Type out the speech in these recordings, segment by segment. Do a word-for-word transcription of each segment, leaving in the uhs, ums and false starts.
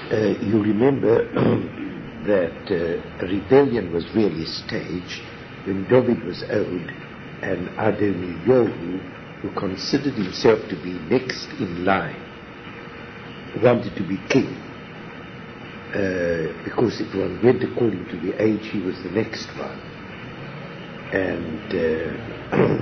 Uh, you remember that uh, a rebellion was really staged when David was old and Adoniyahu, who considered himself to be next in line, wanted to be king. Uh, because if one went according to the age, he was the next one. And uh,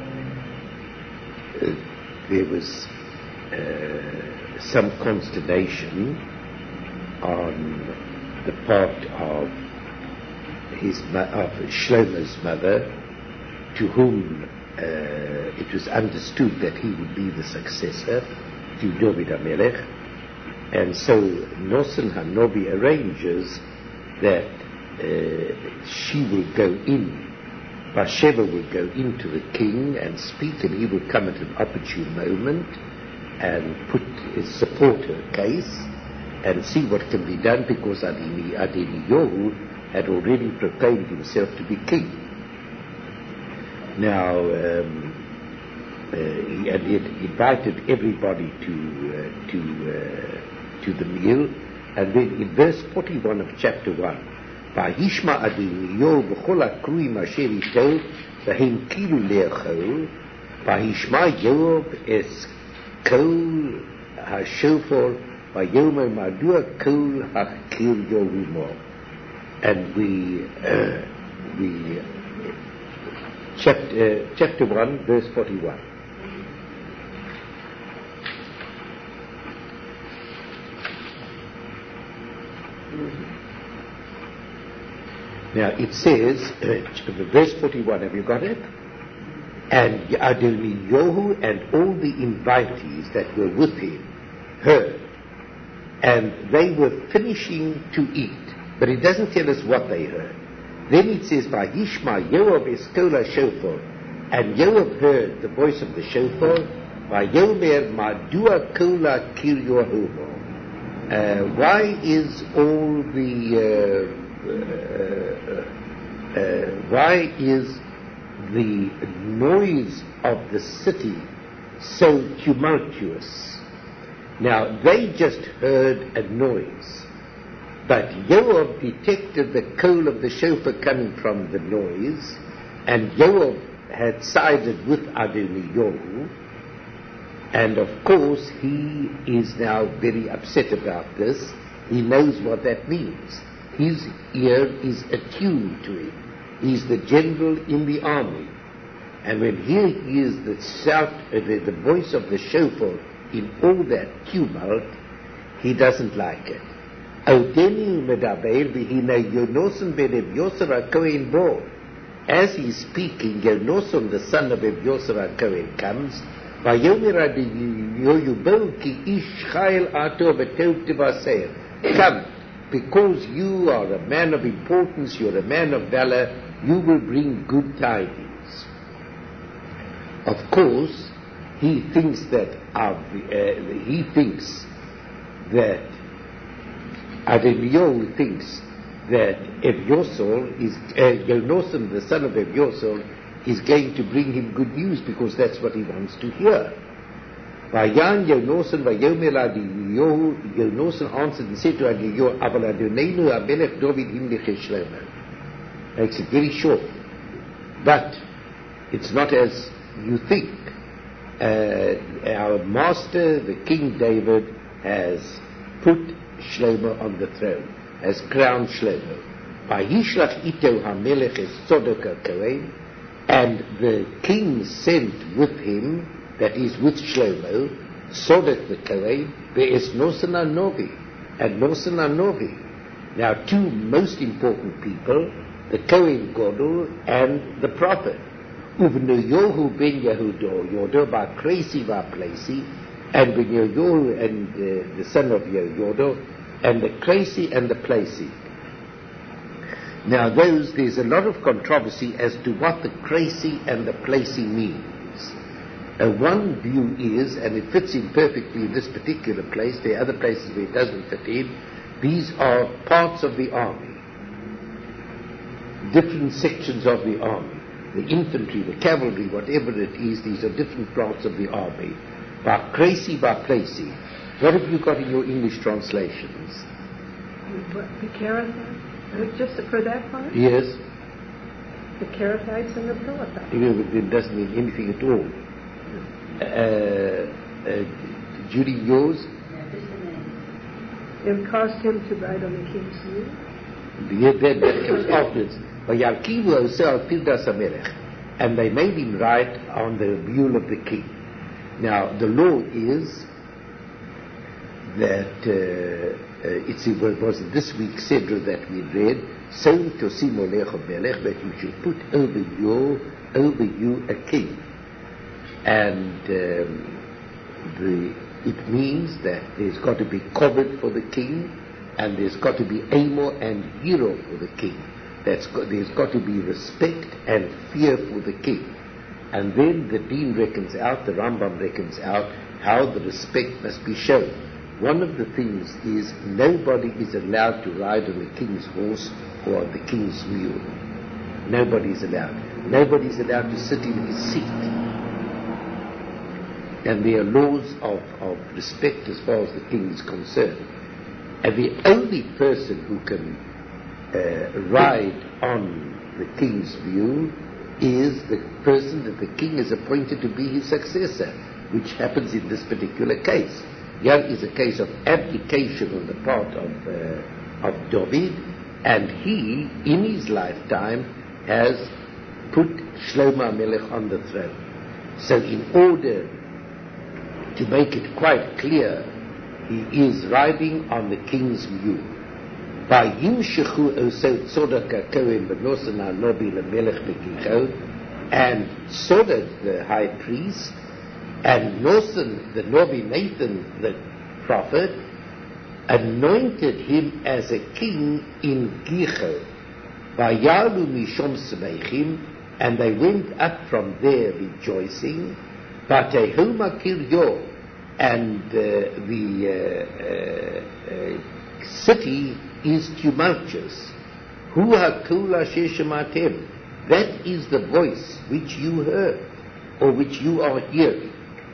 there was uh, some consternation on the part of his of Shlomo's mother, to whom uh, it was understood that he would be the successor to David HaMelech. And so Noson Hanovi arranges that uh, she will go in, Bathsheba will go into the king and speak, and he will come at an opportune moment and put support her case and see what can be done, because Adoniyahu had already proclaimed himself to be king. Now, um, uh, he had invited everybody to uh, to uh, to the meal, and then in verse forty-one of chapter one, Vayishma Adoniyahu b'chol hakruim asher ito v'hem kilu le'achol, Vayishma Yoav es kol hashofar Vayomer madua kol hakir yohumo. And we uh, we uh, chapter uh, chapter one, verse forty-one. Now it says, uh, verse forty-one, have you got it? And Adoniyahu and all the invitees that were with him heard, and they were finishing to eat, but it doesn't tell us what they heard. Then it says, Vayishma Yoav es kol hashofar, and Yoav heard the voice of the shofar, Vayomer madua kol hakir yohumo. Uh, why is all the uh, uh, uh, why is the noise of the city so tumultuous? Now, they just heard a noise, but Yoav detected the call of the shofar coming from the noise, and Yoav had sided with Adoniyahu, and of course he is now very upset about this. He knows what that means. His ear is attuned to it. He's the general in the army, and when he hears the shout, uh, the, the voice of the shofar in all that tumult, he doesn't like it. As he's speaking, Yonoson, the son of Reb Yosef HaKohen, comes. Come, because you are a man of importance, you're a man of valor, you will bring good tidings. Of course, he thinks that uh, he thinks that Adoniyahu thinks that Ev Yosel is uh, Yonoson, the son of Ev Yosel, is going to bring him good news, because that's what he wants to hear. Vayan Yonoson vayomer Adoniyahu, Yonoson answered and said to Adoniyahu, Aval Adonenu HaMelech David himlich Shlomo. Makes it very short, but it's not as you think. Uh, our master, the King David, has put Shlomo on the throne, has crowned Shlomo. Vayishlach ito HaMelech es Tzadok HaKohen, and the king sent with him, that is with Shlomo, Tzadok the Kohen, ve'es Noson HaNovi, and Noson HaNovi. Now, two most important people, the Kohen Gadol and the prophet. Uvnu Yohu ben Yehudo, Yodo ba Kresi va Plesi, and ben Yohu and uh, the son of Yodo, and the Kresi and the Plesi. Now those, there's a lot of controversy as to what the Kresi and the Plesi means. Uh, one view is, and it fits in perfectly in this particular place, there are other places where it doesn't fit in, these are parts of the army, different sections of the army. The infantry, the cavalry, whatever it is, these are different parts of the army. Ba Kresi, ba Plesi. What have you got in your English translations? The Kerethites? Just for that part? Yes. The Kerethites and the Pelethites. It doesn't mean anything at all. Uh, uh, Judy, yours? It caused him to ride on the king's mule. Yeah, that, that comes afterwards. And they made him ride on the mule of the king. Now, the law is that uh, uh, it's, it was this week's Sedra that we read, so Tosim Olech Melech, that you should put over you, over you a king. And um, the it means that there's got to be kavod for the king, and there's got to be amor and hero for the king. That's got, there's got to be respect and fear for the king. And then the Deen reckons out, the Rambam reckons out, how the respect must be shown. One of the things is nobody is allowed to ride on the king's horse or on the king's mule. Nobody is allowed. Nobody is allowed to sit in his seat. And there are laws of, of respect as far as the king is concerned. And the only person who can uh, ride on the king's mule is the person that the king has appointed to be his successor, which happens in this particular case. Here is a case of abdication on the part of, uh, of David, and he, in his lifetime, has put Shlomo Melech on the throne. So in order to make it quite clear, he is riding on the king's mule. By Yimshechu Osot Tzodok HaKohen B'Nosan HaLobi LeMelech B'Gicho, and Tzodok the high priest, and Nosan the Nobi Nathan the prophet, anointed him as a king in Gicho. Vayalu Mishom Smeichim, and they went up from there rejoicing. Vatehuma Kiryo, and uh, the uh, uh, uh, city is tumultuous. Hua Kula Sheshamatem, that is the voice which you heard, or which you are hearing.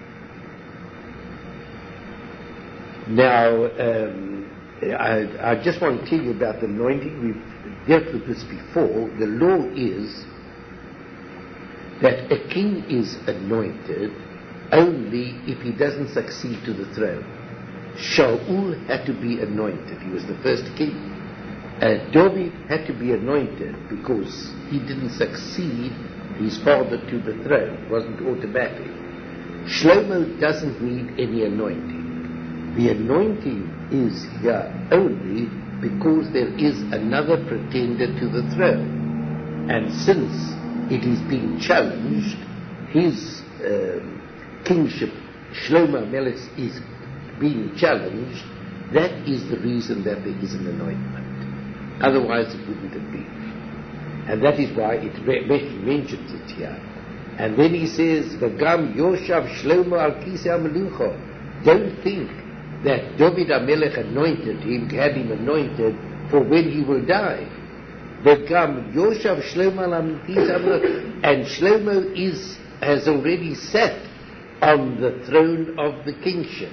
Now, um, I, I just want to tell you about the anointing. We've dealt with this before. The law is that a king is anointed only if he doesn't succeed to the throne. Shaul had to be anointed. He was the first king. Uh, David had to be anointed because he didn't succeed his father to the throne. It wasn't automatic. Shlomo doesn't need any anointing. The anointing is here only because there is another pretender to the throne. And since it is being challenged, his uh, kingship, Shlomo Melech, is being challenged. That is the reason that there is an anointment. Otherwise it wouldn't have been. And that is why it mentions it here. And then he says, V'gam Yoshav Shlomo al Kisei HaMelucha. Don't think that David HaMelech anointed him, had him anointed for when he will die. V'gam Yoshav Shlomo al Kisei HaMelucha. And Shlomo is, has already sat on the throne of the kingship.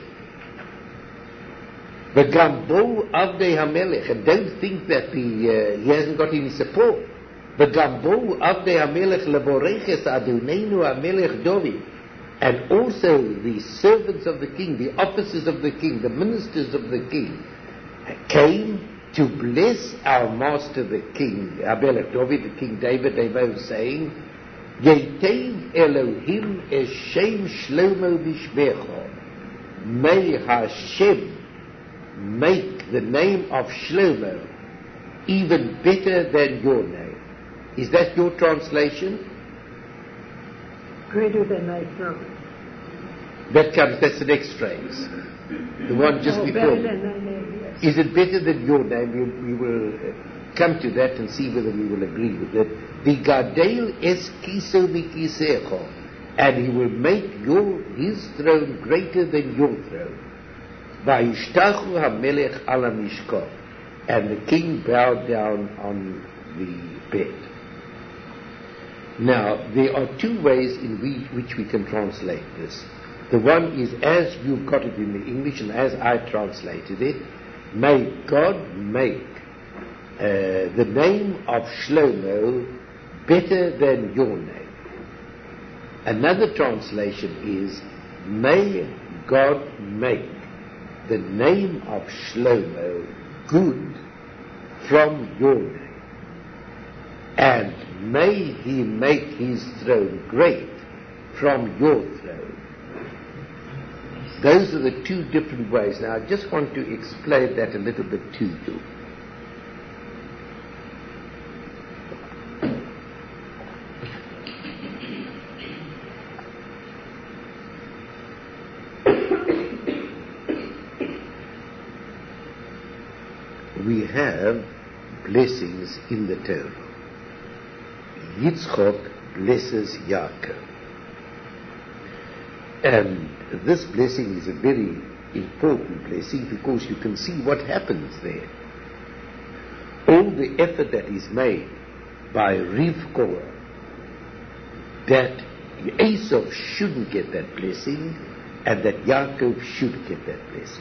V'gam bo Avdei HaMelech. And don't think that the, uh, he hasn't got any support. V'gam bo Avdei HaMelech levoreches Adonenu HaMelech David. And also the servants of the king, the officers of the king, the ministers of the king, came to bless our master the king, HaMelech David, the King David. They were saying, Yetev Elohim Eshem Shlomo Bishmecha. May Hashem make the name of Shlomo even better than your name. Is that your translation? Greater than thy throne. That comes, that's the next phrase. The one just oh, before. Better than thy name, yes. Is it better than your name? We, we will come to that and see whether we will agree with it. V'gadel es kiso v'kisecho. And he will make your, his throne greater than your throne. V'yishtachu HaMelech ala mishkov. And the king bowed down on the bed. Now, there are two ways in we, which we can translate this. The one is as you've got it in the English and as I translated it. may God make uh, the name of Shlomo better than your name. Another translation is, may God make the name of Shlomo good from your name, and may he make his throne great from your throne. Those are the two different ways. Now I just want to explain that a little bit to you. We have blessings in the Torah. Yitzchok blesses Yaakov. And this blessing is a very important blessing because you can see what happens there. All the effort that is made by Rivka that Esau shouldn't get that blessing and that Yaakov should get that blessing.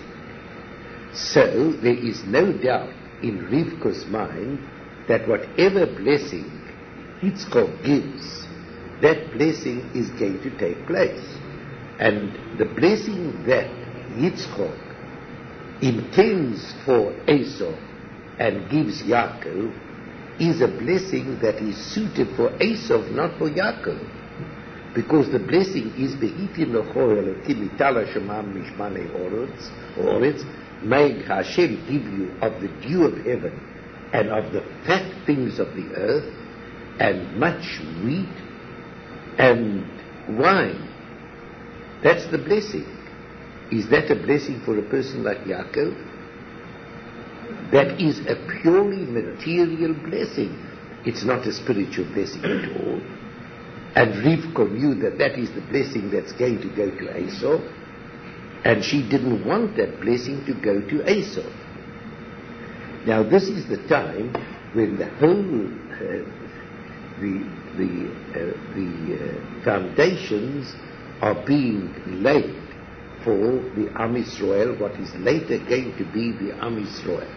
So there is no doubt in Rivka's mind that whatever blessing Yitzchok gives, that blessing is going to take place. And the blessing that Yitzchok intends for Esau and gives Yaakov is a blessing that is suited for Esau, not for Yaakov. Because the blessing is Be'iti Nocho Elokim Itala Shemam Mishmane Oretz, may Hashem give you of the dew of heaven and of the fat things of the earth and much wheat and wine. That's the blessing. Is that a blessing for a person like Yaakov? That is a purely material blessing. It's not a spiritual blessing at all. And Rivka knew that that is the blessing that's going to go to Esau, and she didn't want that blessing to go to Esau. Now this is the time when the whole uh, the the uh, the uh, foundations are being laid for the Am Yisrael, what is later going to be the Am Yisrael.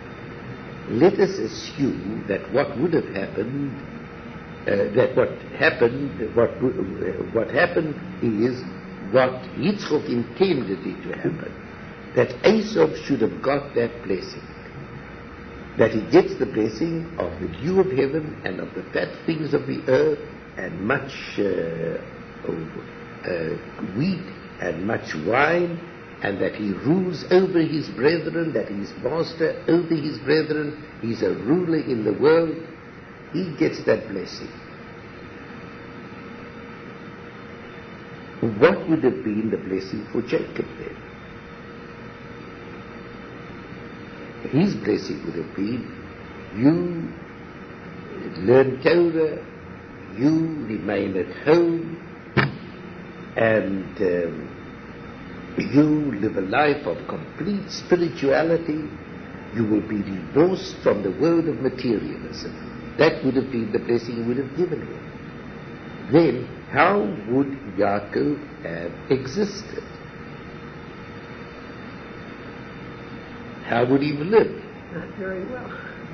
Let us assume that what would have happened, uh, that what happened, what uh, what happened is what Yitzchok intended it to happen, that Esau should have got that blessing, that he gets the blessing of the dew of heaven and of the fat things of the earth and much uh, uh, wheat and much wine, and that he rules over his brethren, that he is master over his brethren, he's a ruler in the world. He gets that blessing. What would have been the blessing for Jacob then? His blessing would have been, you learn Torah, you remain at home, and um, you live a life of complete spirituality. You will be divorced from the world of materialism. That would have been the blessing he would have given him. Then, how would Yaakov have existed? How would he have lived? Not very well.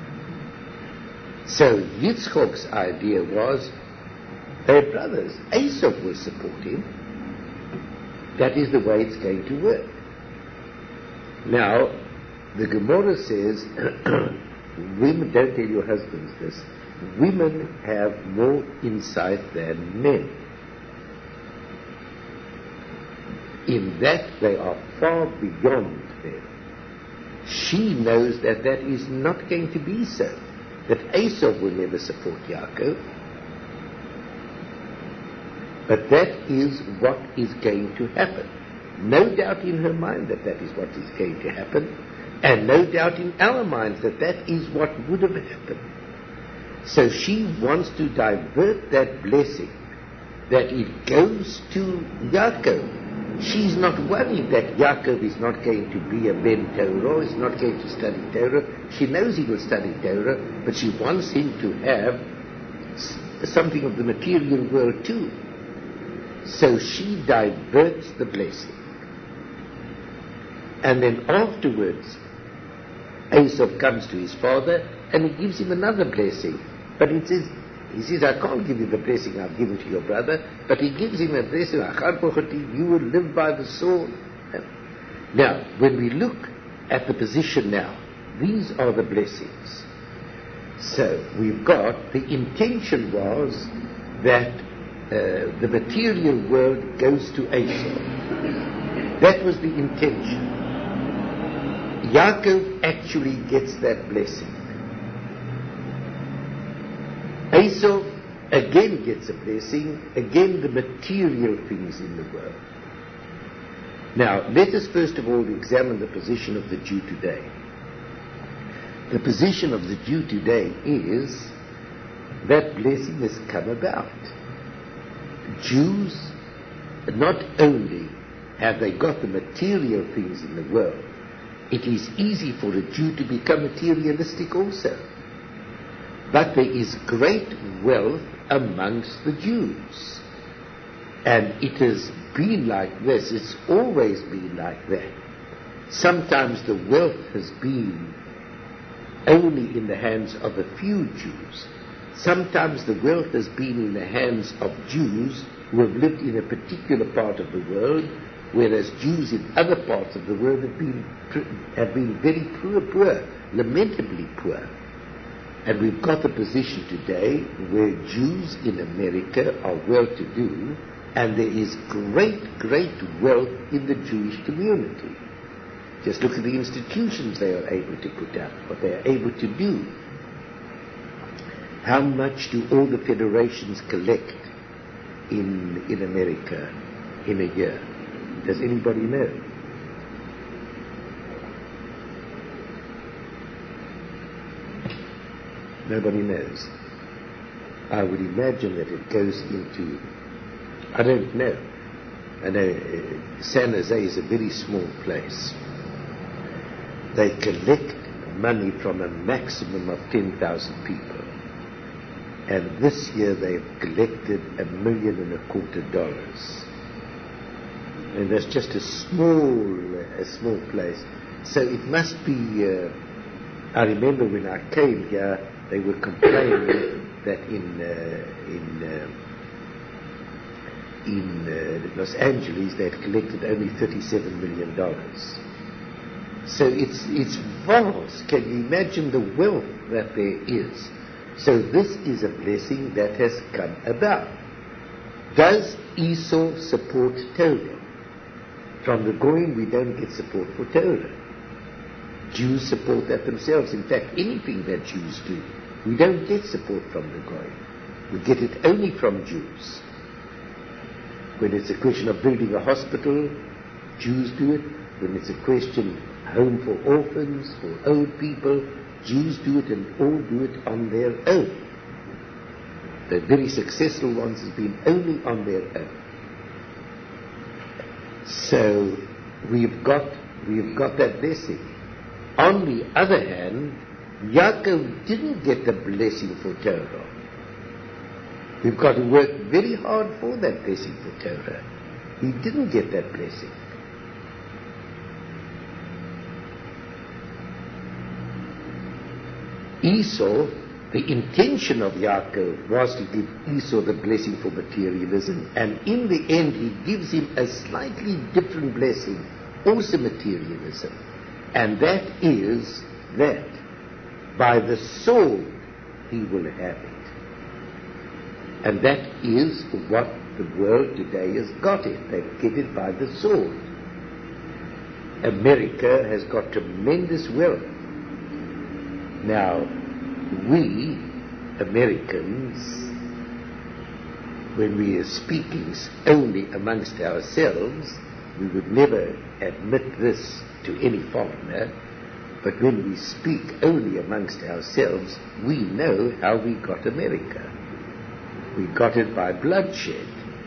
So Yitzchok's idea was, hey brothers, Esau will support him. That is the way it's going to work. Now, the Gemara says, women, don't tell your husbands this, women have more insight than men. In that they are far beyond them. She knows that that is not going to be so, that Esau will never support Yaakov. But that is what is going to happen. No doubt in her mind that that is what is going to happen, and no doubt in our minds that that is what would have happened. So she wants to divert that blessing, that it goes to Yaakov. She's not worried that Yaakov is not going to be a Ben Torah, is not going to study Torah. She knows he will study Torah, but she wants him to have something of the material world too. So she diverts the blessing. And then afterwards, Esau comes to his father and he gives him another blessing. But it says, he says, I can't give you the blessing I've given to your brother, but he gives him a blessing, you will live by the sword. Now, when we look at the position now, these are the blessings. So, we've got, the intention was that uh, the material world goes to Esau. That was the intention. Yaakov actually gets that blessing. Esau again gets a blessing, again the material things in the world. Now, let us first of all examine the position of the Jew today. The position of the Jew today is that blessing has come about. Jews, not only have they got the material things in the world, it is easy for a Jew to become materialistic also. But there is great wealth amongst the Jews. And it has been like this, it's always been like that. Sometimes the wealth has been only in the hands of a few Jews. Sometimes the wealth has been in the hands of Jews who have lived in a particular part of the world, whereas Jews in other parts of the world have been, have been very poor, poor, lamentably poor. And we've got a position today where Jews in America are well-to-do, and there is great, great wealth in the Jewish community. Just look at the institutions they are able to put up, what they are able to do. How much do all the federations collect in, in America in a year? Does anybody know? Nobody knows. I would imagine that it goes into, I don't know. I know uh, San Jose is a very small place. They collect money from a maximum of ten thousand people. And this year they've collected a million and a quarter dollars. And that's just a small, a small place. So it must be, uh, I remember when I came here, they were complaining that in uh, in uh, in uh, Los Angeles they had collected only thirty-seven million dollars. So it's it's vast. Can you imagine the wealth that there is? So this is a blessing that has come about. Does Esau support Torah? From the Goyim we don't get support for Torah. Jews support that themselves. In fact, anything that Jews do, we don't get support from the Goyim. We get it only from Jews. When it's a question of building a hospital, Jews do it. When it's a question, home for orphans, for old people, Jews do it, and all do it on their own. The very successful ones have been only on their own. So we've got we've got that blessing. On the other hand, Yaakov didn't get the blessing for Torah. We've got to work very hard for that blessing for Torah. He didn't get that blessing. Esau, the intention of Yaakov was to give Esau the blessing for materialism, and in the end he gives him a slightly different blessing, also materialism, and that is that by the sword he will have it. And that is what the world today has got it. They get it by the sword. America has got tremendous wealth. Now, we, Americans, when we are speaking only amongst ourselves, we would never admit this to any foreigner, but when we speak only amongst ourselves, we know how we got America. We got it by bloodshed.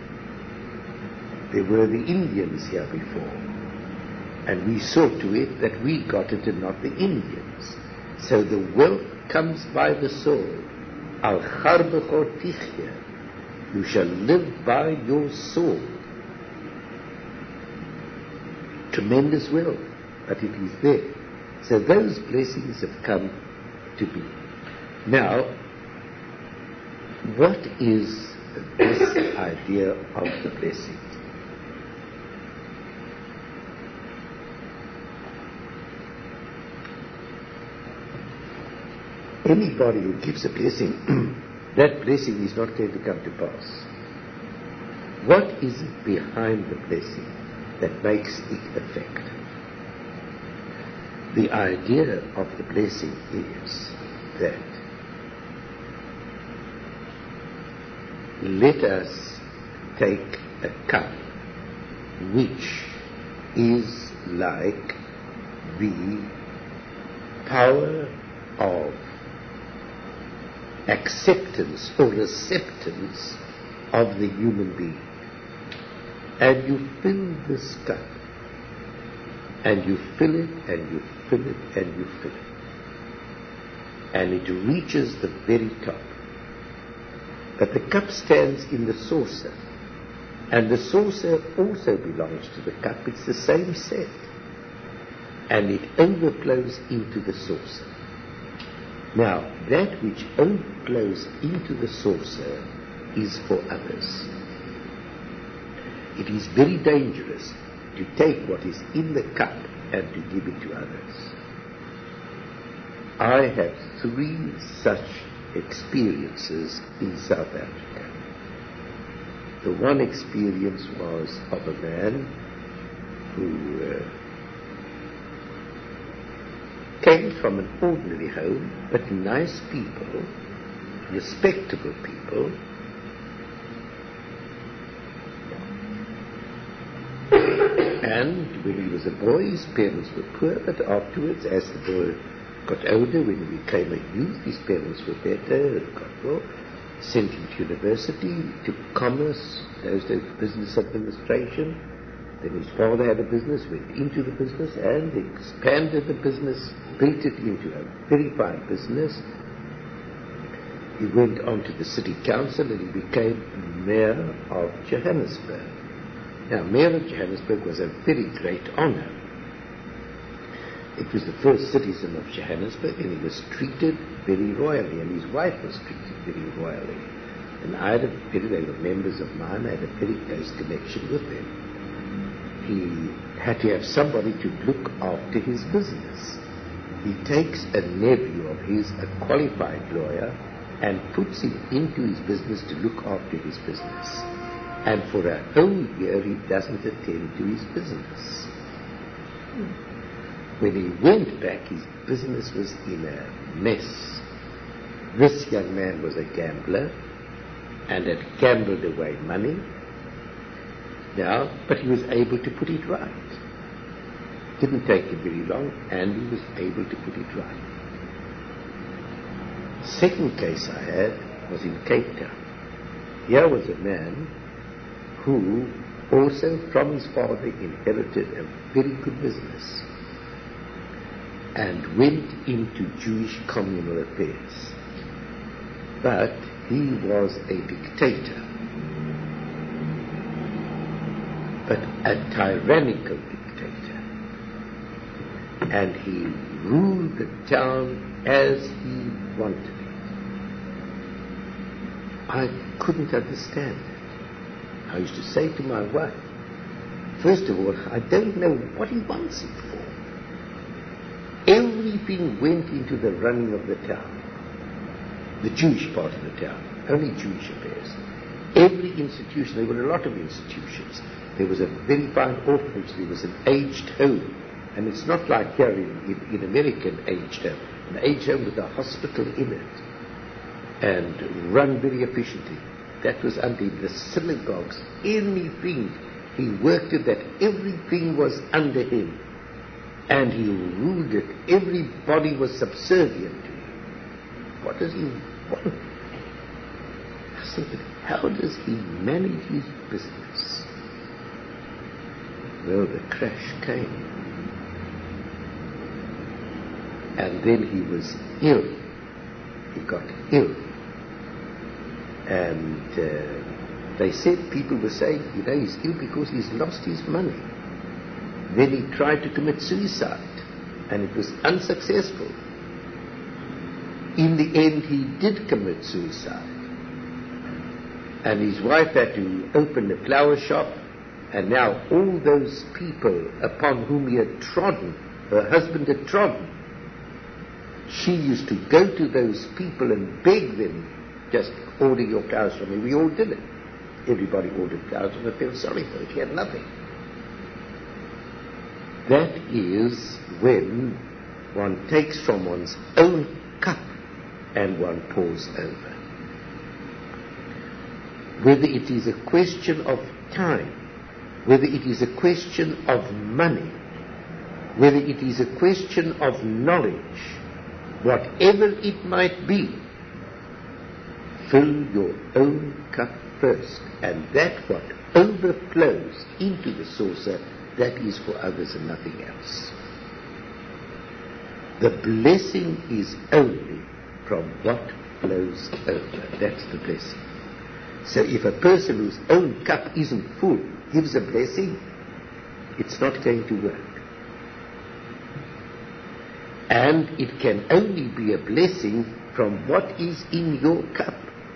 There were the Indians here before, and we saw to it that we got it and not the Indians. So the wealth comes by the sword. Al charbecho tichya. You shall live by your sword. Tremendous wealth, but it is there. So those blessings have come to be. Now, what is this idea of the blessing? Anybody who gives a blessing, that blessing is not going to come to pass. What is it behind the blessing that makes it effect? The idea of the blessing is that let us take a cup which is like the power of acceptance or acceptance of the human being, and you fill this cup, and you fill it, and you fill it, and you fill it, and it reaches the very top. But the cup stands in the saucer, and the saucer also belongs to the cup. It's the same set, and it overflows into the saucer. Now, that which overflows into the saucer is for others. It is very dangerous to take what is in the cup and to give it to others. I have three such experiences in South Africa. The one experience was of a man who uh, came from an ordinary home, but nice people, respectable people, and when he was a boy, his parents were poor, but afterwards, as the boy got older, when he became a youth, his parents were better and got well, sent him to university, took commerce, those days business administration. Then his father had a business, went into the business and expanded the business, built it into a very fine business. He went on to the city council and he became mayor of Johannesburg. Now, mayor of Johannesburg was a very great honor. It was the first citizen of Johannesburg, and he was treated very royally, and his wife was treated very royally. And I had a very, they were members of mine, I had a very close connection with them. He had to have somebody to look after his business. He takes a nephew of his, a qualified lawyer, and puts him into his business to look after his business. And for a whole year he doesn't attend to his business. When he went back, his business was in a mess. This young man was a gambler and had gambled away money. Now, but he was able to put it right. Didn't take him very long, and he was able to put it right. Second case I had was in Cape Town. Here was a man who also from his father inherited a very good business and went into Jewish communal affairs. But he was a dictator, but a tyrannical dictator. And he ruled the town as he wanted it. I couldn't understand it. I used to say to my wife, first of all, I don't know what he wants it for. Everything went into the running of the town. The Jewish part of the town, only Jewish affairs. Every institution, there were a lot of institutions. There was a very fine orphanage, there was an aged home. And it's not like here in, in, in America, an aged home. An aged home with a hospital in it. And run very efficiently. That was under the synagogues. Anything, he worked it that everything was under him. And he ruled it. Everybody was subservient to him. What does he want? I said, how does he manage his business? Well, the crash came. And then he was ill. He got ill. And uh, they said, people were saying, you know, he's ill because he's lost his money. Then he tried to commit suicide. and it was unsuccessful. In the end, he did commit suicide. And his wife had to open a flower shop, and now all those people upon whom he had trodden, her husband had trodden, she used to go to those people and beg them, just order your flowers from me. We all did it. Everybody ordered flowers, and I felt sorry for her. She had nothing. That is when one takes from one's own cup and one pours over. Whether it is a question of time, whether it is a question of money, whether it is a question of knowledge, whatever it might be, fill your own cup first, and that what overflows into the saucer, that is for others and nothing else. The blessing is only from what flows over. That's the blessing. So if a person whose own cup isn't full gives a blessing, it's not going to work. And it can only be a blessing from what is in your cup.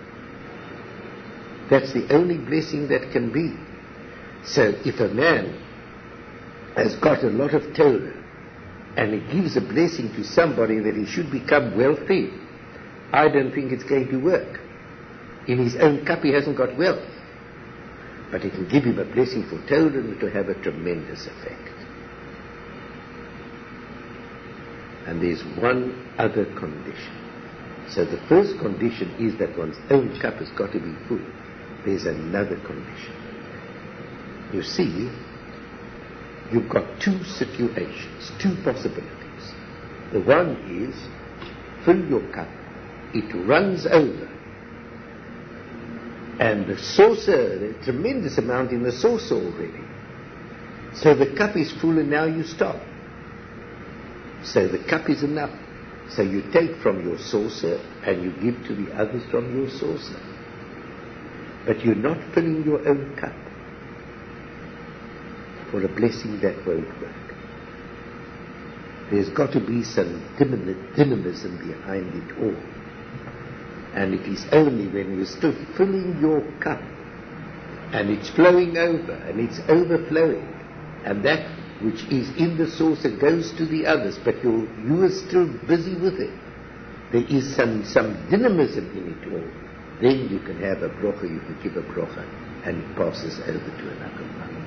That's the only blessing that can be. So if a man has got a lot of Torah and he gives a blessing to somebody that he should become wealthy, I don't think it's going to work. In his own cup he hasn't got wealth. But he can give him a blessing for Torah and it will have a tremendous effect. And there's one other condition. So the first condition is that one's own cup has got to be full. There's another condition. You see, you've got two situations, two possibilities. The one is, fill your cup, it runs over, and the saucer, there's a tremendous amount in the saucer already. So the cup is full and now you stop. So the cup is enough. So you take from your saucer and you give to the others from your saucer. But you're not filling your own cup. For a blessing that won't work. There's got to be some dynamism behind it all. And it is only when you're still filling your cup and it's flowing over and it's overflowing, and that which is in the saucer goes to the others, but you you are still busy with it. There is some, some dynamism in it all. Then you can have a brocha, you can give a brocha, and it passes over to another one.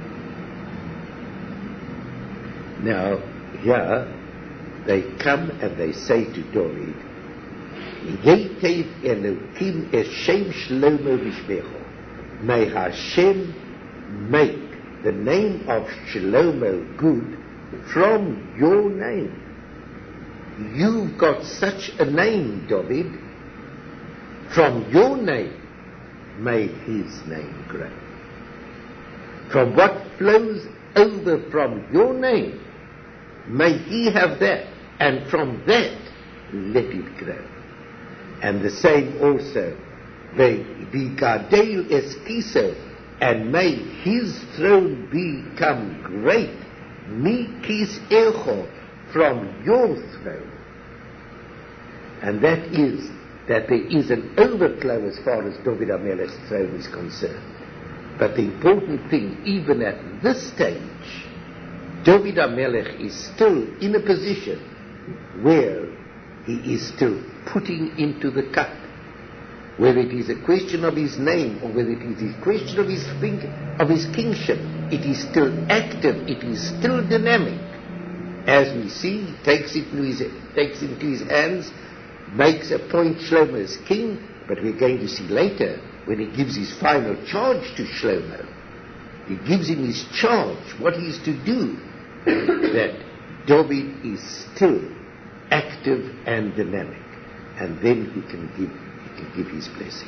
Now, here, they come and they say to David, Yetev Elokim Eshem Shlomo Vishmecho. May Hashem make the name of Shlomo good from your name. You've got such a name, David. From your name, may his name grow. From what flows over from your name, may he have that, and from that, let it grow. And the same also, V'gadel eskiso, and may his throne become great, mikis echo, from your throne. And that is that there is an overflow as far as David HaMelech's throne is concerned. But the important thing, even at this stage, David HaMelech is still in a position where he is still putting into the cup, whether it is a question of his name or whether it is a question of his think, of his kingship, it is still active, it is still dynamic. As we see, he takes it into his, takes it into his hands, makes a point Shlomo as king, but we're going to see later when he gives his final charge to Shlomo, he gives him his charge, what he is to do, that David is still active and dynamic, and then he can give he can give his blessing.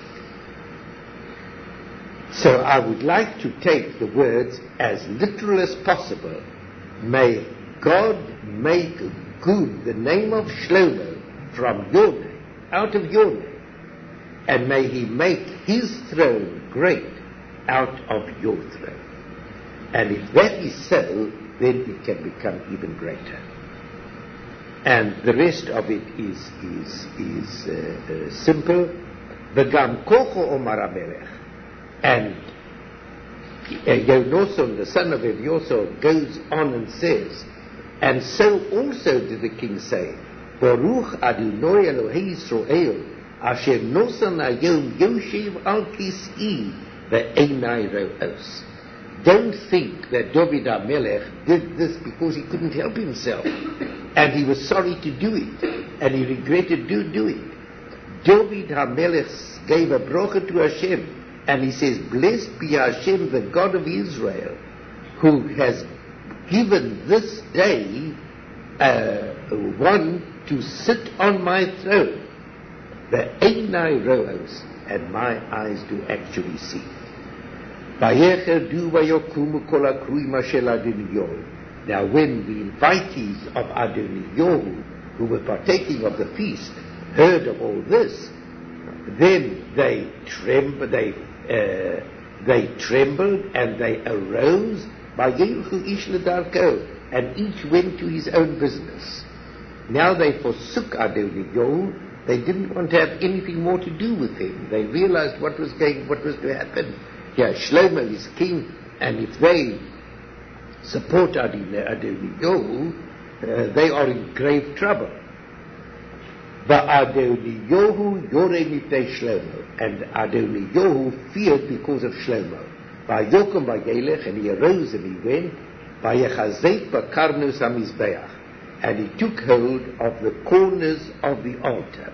So I would like to take the words as literal as possible. May God make good the name of Shlomo from your name, out of your name, and may he make his throne great out of your throne. And if that is so, then it can become even greater. And the rest of it is is is uh, uh, simple. V'gam kocho omar HaMelech. And uh, Yonasan, the son of Eviosol, goes on and says, and so also did the king say, Baruch Adonai Elohei Yisrael, asher nosan hayom yoshev al kis'i ve'einai ro'os. Don't think that David HaMelech did this because he couldn't help himself, and he was sorry to do it, and he regretted do, do it. David HaMelech gave a bracha to Hashem, and he says, blessed be Hashem, the God of Israel, who has given this day uh, one to sit on my throne, the Einai Ro'os, and my eyes do actually see. Now when the invitees of Adoniyahu, who were partaking of the feast, heard of all this, then they trembled, they, uh, they trembled and they arose, and each went to his own business. Now they forsook Adoniyahu. They didn't want to have anything more to do with him. They realized what was going, what was to happen. Yeah, Shlomo is king, and if they support Adoniyahu, uh, they are in grave trouble. But Adoniyahu yoreh mipnei Shlomo, and Adoniyahu feared because of Shlomo. Vayokom vayelech, and he arose and he went. Vayechazek b'karnos hamizbeach, and he took hold of the corners of the altar.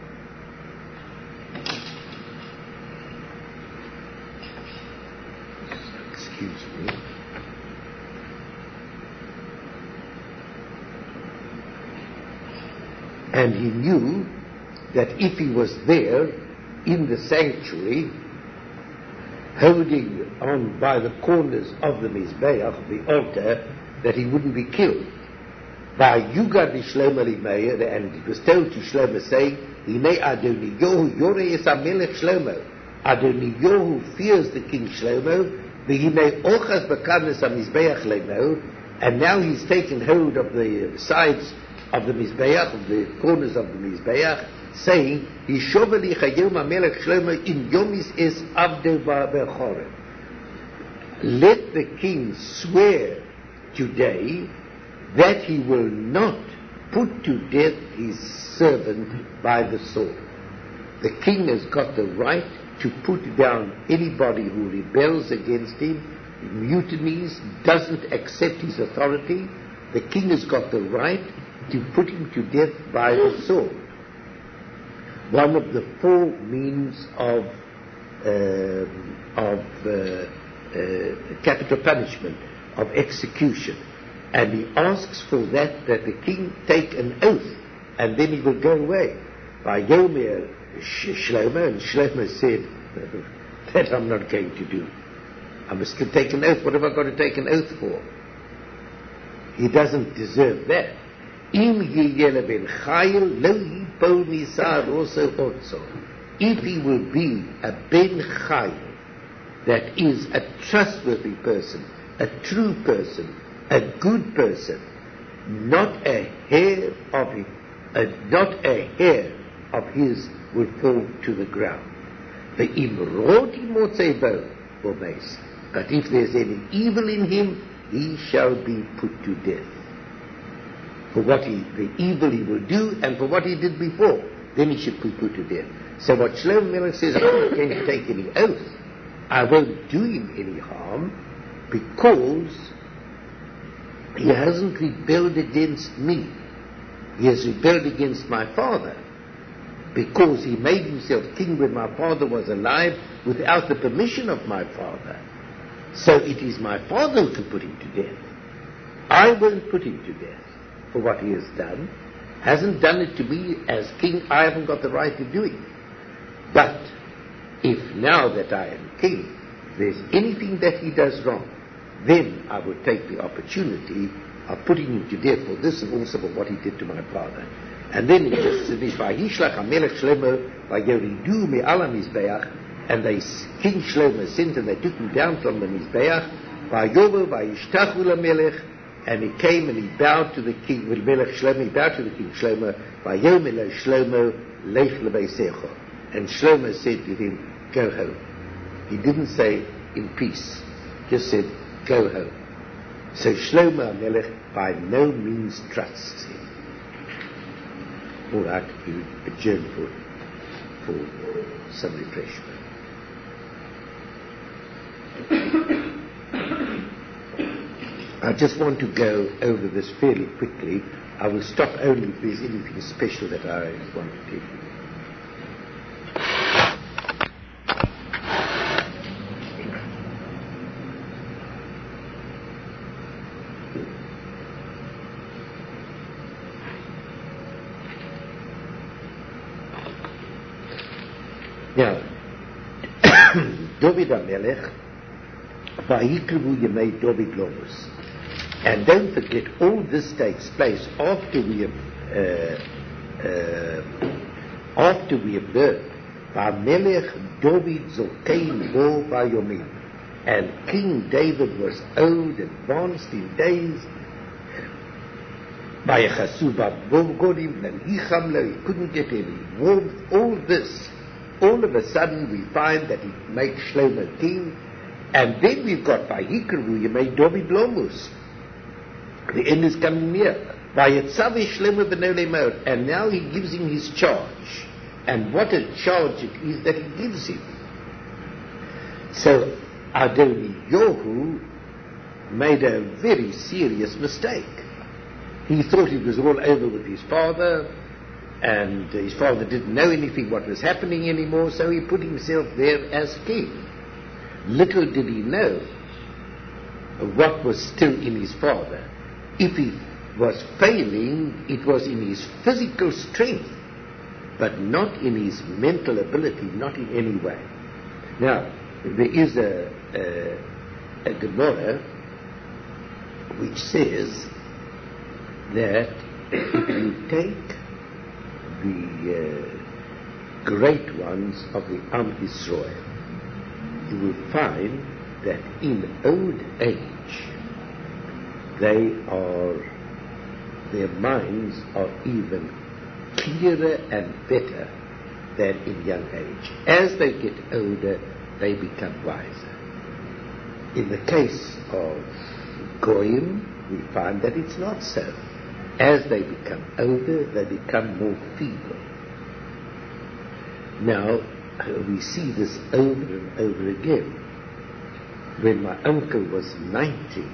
Excuse me. And he knew that if he was there in the sanctuary, holding on by the corners of the Mizbeach, the altar, that he wouldn't be killed. By Yugad Shlomo Limeir, and it was told to Shlomo saying, Hine Adoniyahu yoreh es HaMelech Shlomo. Adoniyahu fears the king Shlomo, v'hine ochas b'karnes HaMizbeach leino, and now he's taken hold of the sides of the Mizbeach, of the corners of the Mizbeach, saying, Yishoveli chayom HaMelech Shlomo in yomis es avdo b'chorem. Let the king swear today that he will not put to death his servant by the sword. The king has got the right to put down anybody who rebels against him, mutinies, doesn't accept his authority. The king has got the right to put him to death by the sword. One of the four means of uh, of uh, uh, capital punishment, of execution. And he asks for that, that the king take an oath, and then he will go away. By Yomer Shlomo, and Shlomo said, that I'm not going to do. I must take an oath. What have I got to take an oath for? He doesn't deserve that. If he will be a ben chayil, that is a trustworthy person, a true person, a good person, not a hair of him, uh, not a hair of his will fall to the ground. But if there's any evil in him, he shall be put to death for what he, the evil he will do, and for what he did before. Then he should be put to death. So what Shlomo Melech says, I'm not going to take any oath. I won't do him any harm, because he hasn't rebelled against me. He has rebelled against my father, because he made himself king when my father was alive without the permission of my father. So it is my father who can put him to death. I won't put him to death for what he has done. Hasn't done it to me as king. I haven't got the right to do it. But if now that I am king, there's anything that he does wrong, then I will take the opportunity of putting him to death for this and also for what he did to my father. And then it just finished by Yishlach HaMelech Shlomo by Yoridu me'ala Mizbeach, and they, King Shlomo sent and they took him down from the Mizbeach by Yovel by Yishtachu LaMelech and he came and he bowed to the king, with Melech Shlomo, he bowed to the king Shlomo, Vayom elo Shlomo, lech lebeisecho. And Shlomo said to him, go home. He didn't say in peace, just said, go home. So Shlomo Melech by no means trusts him. All right, you adjourn for, for some refreshment. I just want to go over this fairly quickly. I will stop only if there's anything special that I want to tell you. Now, David HaMelech, Vayikrevu Yemei David Lomus. And don't forget, all this takes place after we have, uh, uh, after we have learned, Vamelech David Zokein Bo Vayomim. And King David was old, advanced in days, Vayechasu Bavogodim, and Hichamlo, he couldn't get any warmth. All this, all of a sudden we find that he makes Shlomo king, and then we've got Vayikrevu Yemei David Lomus. The end is coming near. Vayetzavi Shlomo b'no lemor, and now he gives him his charge. And what a charge it is that he gives him. So Adoniyahu made a very serious mistake. He thought it was all over with his father, and his father didn't know anything what was happening anymore, so he put himself there as king. Little did he know what was still in his father. If he was failing, it was in his physical strength, but not in his mental ability, not in any way. Now, there is a, a, a Gemara which says that if you take the uh, great ones of the Am Yisrael, you will find that in old age they are, their minds are even clearer and better than in young age. As they get older, they become wiser. In the case of Goyim, we find that it's not so. As they become older, they become more feeble. Now, we see this over and over again. When my uncle was ninety,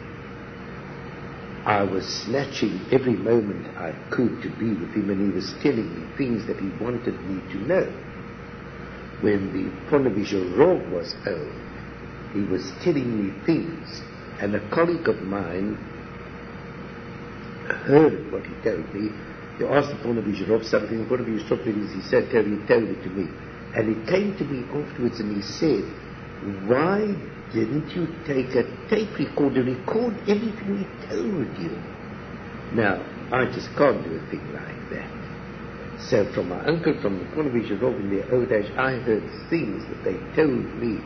I was snatching every moment I could to be with him, and he was telling me things that he wanted me to know. When the Ponevezher Rov was old, he was telling me things, and a colleague of mine heard what he told me. He asked the Ponevezher Rov something, what he stopped it is, he said, he told it to me. And he came to me afterwards and he said, why didn't you take a tape recorder and record everything he told you? Now, I just can't do a thing like that. So from my uncle, from the Ponevezher Rov in their old age, I heard things that they told me.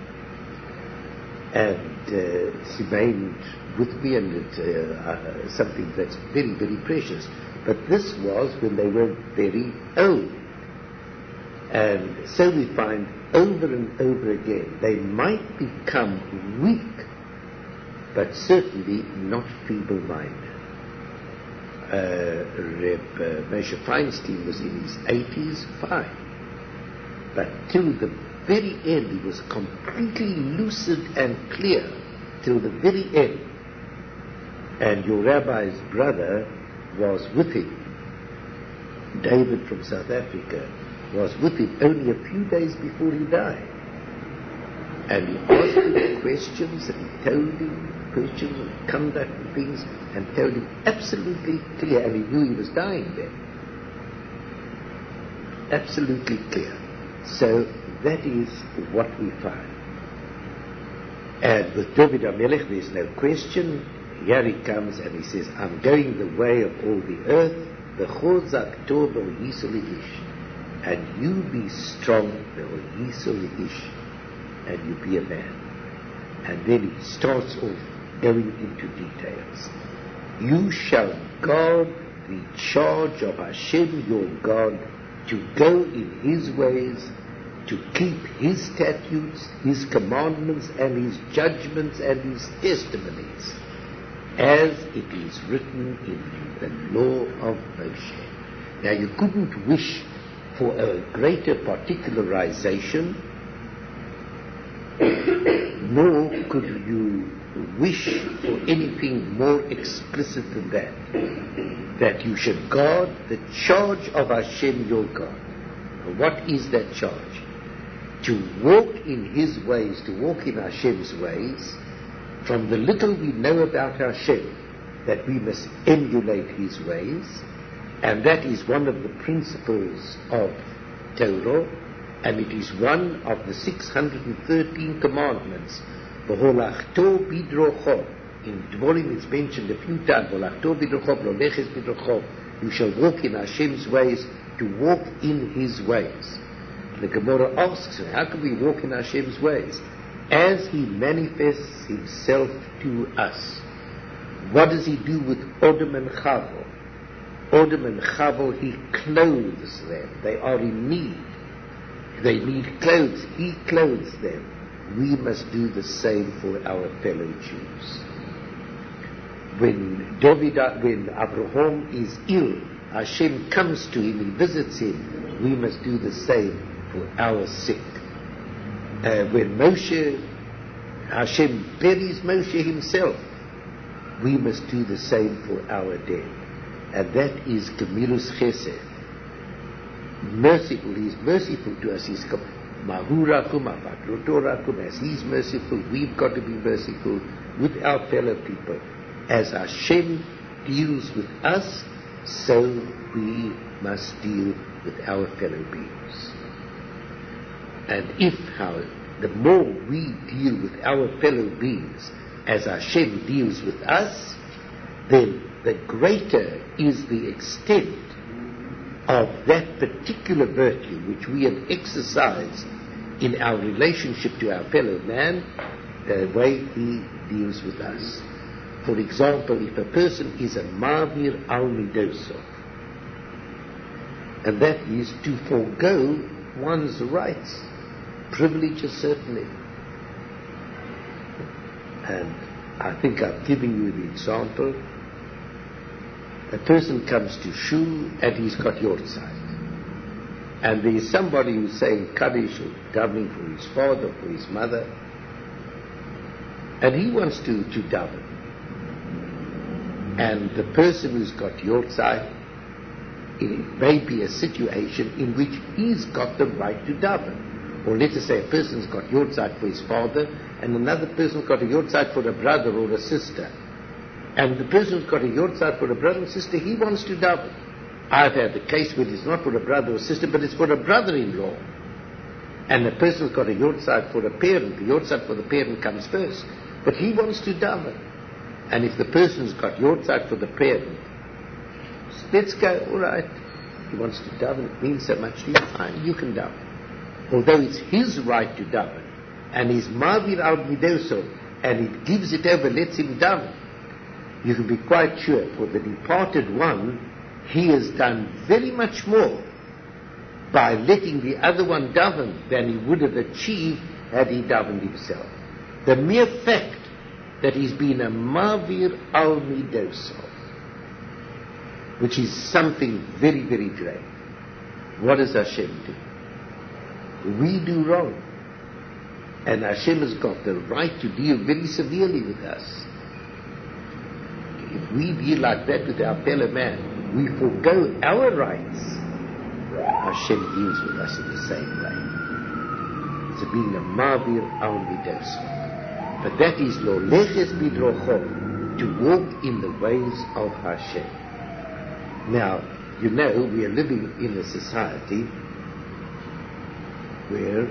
And uh, it's remained with me, and it's uh, uh, something that's very, very precious. But this was when they were very old. And so we find over and over again, they might become weak, but certainly not feeble-minded. Uh, Reb uh, Moshe Feinstein was in his eighties, fine. But till the very end, he was completely lucid and clear, till the very end. And your rabbi's brother was with him. David from South Africa was with him only a few days before he died. And he asked him questions, and he told him questions of conduct and things, and told him absolutely clear, and he knew he was dying then. Absolutely clear. So that is what we find. And with David HaMelech, there's no question. Here he comes and he says, I'm going the way of all the earth, v'chozak tov v'yisol ish. And you be strong, v'yisol ish, and you be a man. And then he starts off going into details. You shall guard the charge of Hashem your God, to go in His ways, to keep His statutes, His commandments, and His judgments, and His testimonies, as it is written in the law of Moshe. Now, you couldn't wish for a greater particularization, nor could you wish for anything more explicit than that, that you should guard the charge of Hashem your God. Now, what is that charge? To walk in His ways, to walk in Hashem's ways. From the little we know about Hashem, that we must emulate His ways, and that is one of the principles of Torah, and it is one of the six hundred thirteen commandments. V'holachto bidrocho. In Dvorim it's mentioned a few times. V'holachto bidrocho, v'loleches bidrocho. You shall walk in Hashem's ways, to walk in His ways. The Gemara asks, how can we walk in Hashem's ways? As He manifests Himself to us. What does He do with Odom and Chavo? Odom and Chavo, He clothes them. They are in need. They need clothes. He clothes them. We must do the same for our fellow Jews. When David, when Abraham is ill, Hashem comes to him, He visits him. We must do the same for our sick. Uh, when Moshe, Hashem buries Moshe himself, we must do the same for our dead. And that is Gemilus Chesed. Merciful, He is merciful to us. He's Mahurakum, Avatrotorakum, as He's merciful, we've got to be merciful with our fellow people. As Hashem deals with us, so we must deal with our fellow beings. And if, however, the more we deal with our fellow beings as Hashem deals with us, then the greater is the extent of that particular virtue which we have exercised in our relationship to our fellow man, the way he deals with us. For example, if a person is a mavir al midoso, and that is to forego one's rights, privileges certainly. And I think I've given you the example. A person comes to shul and he's got yortzeit, and there is somebody who's saying Kaddish or davening for his father, for his mother, and he wants to, to daven. And the person who's got yortzeit, it may be a situation in which he's got the right to daven. Or let us say a person's got yortzeit for his father, and another person's got a yortzeit for a brother or a sister. And the person who's got a yortzeit for a brother and sister, he wants to daven. I've had the case where it's not for a brother or sister, but it's for a brother-in-law. And the person's got a yortzeit for a parent. The yortzeit for the parent comes first. But he wants to daven. And if the person's got yortzeit for the parent, let's go, all right. He wants to daven, it means so much to you, fine, you can daven. Although it's his right to daven, and he's mavir al midoso, and it gives it over, lets him daven, you can be quite sure for the departed one, he has done very much more by letting the other one daven than he would have achieved had he davened himself. The mere fact that he's been a mavir al midoso, which is something very, very great. What does Hashem do? We do wrong. And Hashem has got the right to deal very severely with us. If we deal like that with our fellow man, we forego our rights. Hashem deals with us in the same way. It's being a mavir al midoso. But that is lo leches bidrocho, to walk in the ways of Hashem. Now, you know, we are living in a society where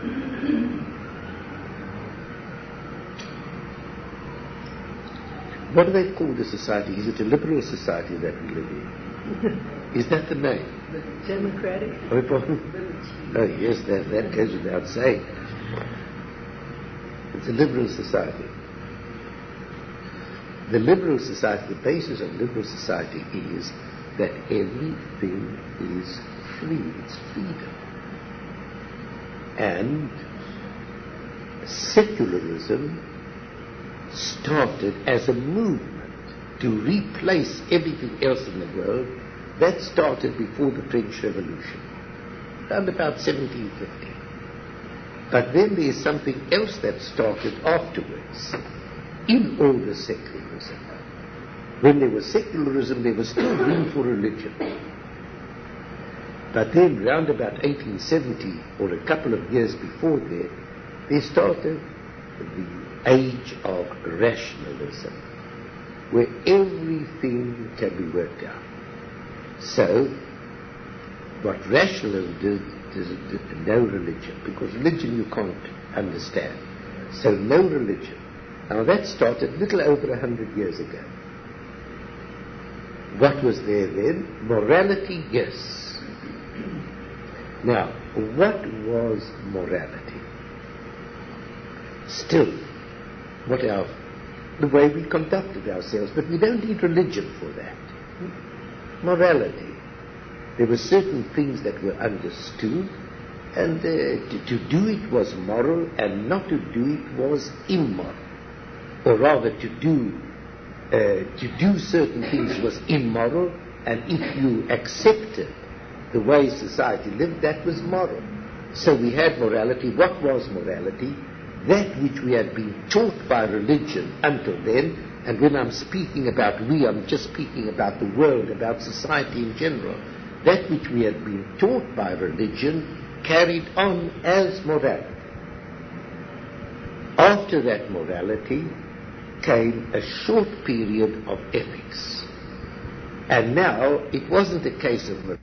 what do they call the society? Is it a liberal society that we live in? Is that the name? Democratic? Oh yes, that, that goes without saying. It's a liberal society. the liberal society, the basis of liberal society is that everything is free, it's freedom. And secularism started as a movement to replace everything else in the world. That started before the French Revolution, around about seventeen fifty. But then there is something else that started afterwards in all the secularism. When there was secularism, there was still room for religion. But then, round about eighteen seventy, or a couple of years before that, there started the age of rationalism, where everything can be worked out. So, what rationalism did is no religion, because religion you can't understand. So no religion. Now that started a little over a hundred years ago. What was there then? Morality, yes. Now, what was morality? Still, what our, the way we conducted ourselves, but we don't need religion for that. Morality. There were certain things that were understood, and uh, to, to do it was moral, and not to do it was immoral. Or rather, to do uh, to do certain things was immoral, and if you accepted the way society lived, that was moral. So we had morality. What was morality? That which we had been taught by religion until then. And when I'm speaking about we, I'm just speaking about the world, about society in general. That which we had been taught by religion carried on as morality. After that morality came a short period of ethics. And now it wasn't a case of morality.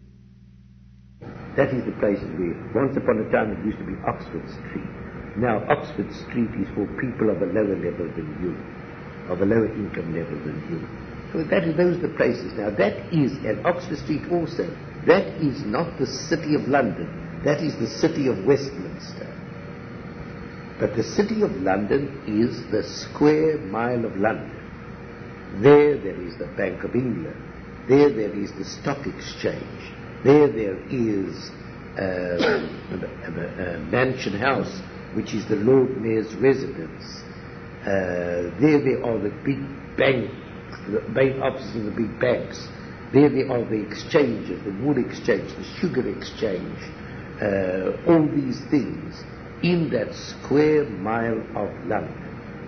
That is the place where once upon a time it used to be Oxford Street. Now Oxford Street is for people of a lower level than you, of a lower income level than you. So that is, those are the places. Now that is, and Oxford Street also, that is not the city of London. That is the city of Westminster. But the city of London is the square mile of London. There, there is the Bank of England. There, there is the Stock Exchange. There, there is uh, a, a Mansion House, which is the Lord Mayor's residence. Uh, there, there are the big banks, the main offices of the big banks. There, there are the exchanges, the wool exchange, the sugar exchange, uh, all these things in that square mile of London.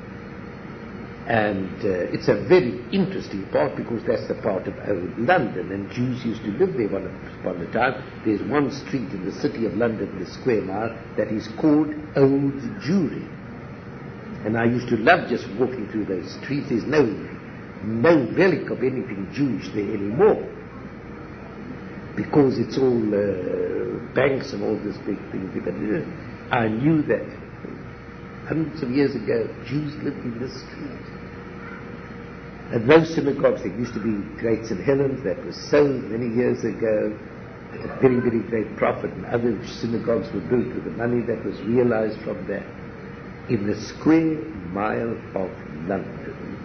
And uh, it's a very interesting part, because that's the part of old London, and Jews used to live there once upon a time. There's one street in the city of London, the square mile, that is called Old Jewry. And I used to love just walking through those streets. There's no no relic of anything Jewish there anymore, because it's all uh, banks and all this big thing. But uh, I knew that hundreds of years ago Jews lived in this street. And those synagogues, there used to be great Saint Helens, that was so many years ago, a very, very great profit, and other synagogues were built with the money that was realized from that. In the square mile of London,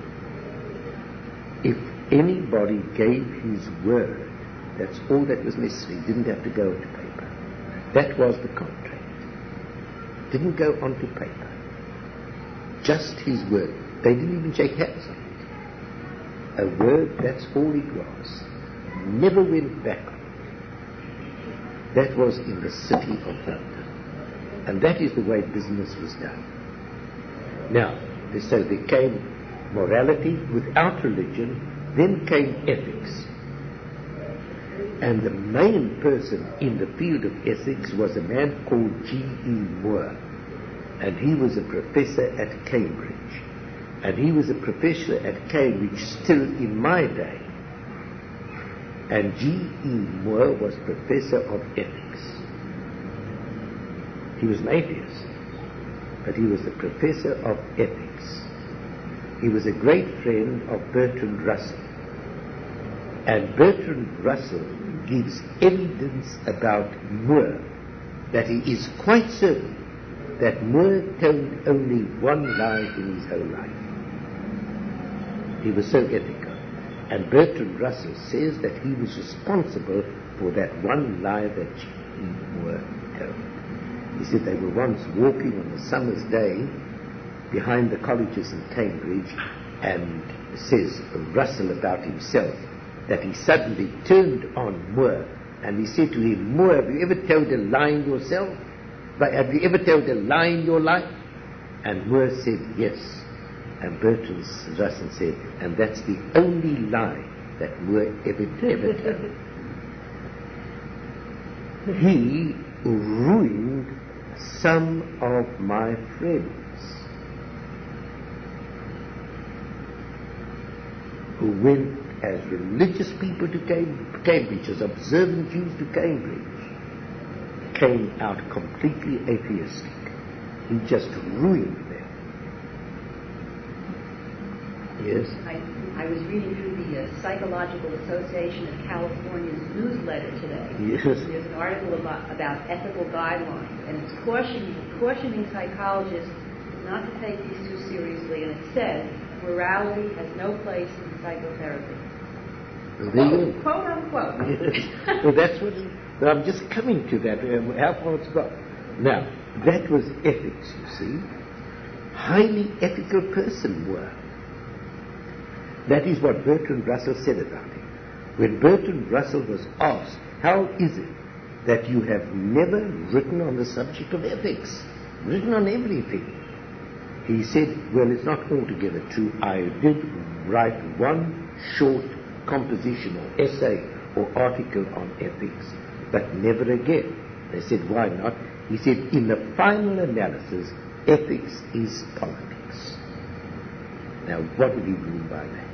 if anybody gave his word, that's all that was necessary. It didn't have to go onto paper. That was the contract. It didn't go onto paper. Just his word. They didn't even shake hands on it. A word, that's all it was. Never went back on it. That was in the city of London. And that is the way business was done. Now, so there came morality without religion, then came ethics. And the main person in the field of ethics was a man called G E Moore. And he was a professor at Cambridge. And he was a professor at Cambridge still in my day. And G E Moore was professor of ethics. He was an atheist, but he was a professor of ethics. He was a great friend of Bertrand Russell. And Bertrand Russell gives evidence about Moore that he is quite certain that Moore told only one lie in his whole life. He was so ethical. And Bertrand Russell says that he was responsible for that one lie that he Moore told. He said they were once walking on a summer's day behind the colleges in Cambridge, and says Russell about himself that he suddenly turned on Moore and he said to him, Moore, have you ever told a lie in yourself? Have you ever told a lie in your life? And Moore said, yes. And Bertrand Russell said, and that's the only lie that Moore ever, ever told. He ruined some of my friends who went as religious people to Cambridge, as observant Jews to Cambridge, came out completely atheistic. He just ruined them. Yes? I, I was reading through the uh, Psychological Association of California's newsletter today. Yes. There's an article about, about ethical guidelines, and it's cautioning, cautioning psychologists not to take these too seriously, and it says morality has no place in psychotherapy. Quote, quote unquote. Yes. Well, that's what it, well, I'm just coming to that, um, how far it's got. Now, that was ethics, you see. Highly ethical person were. That is what Bertrand Russell said about him. When Bertrand Russell was asked, how is it that you have never written on the subject of ethics, written on everything? He said, well, it's not altogether true. I did write one short composition or essay or article on ethics, but never again. They said, why not? He said, in the final analysis, ethics is politics. Now, what did he mean by that?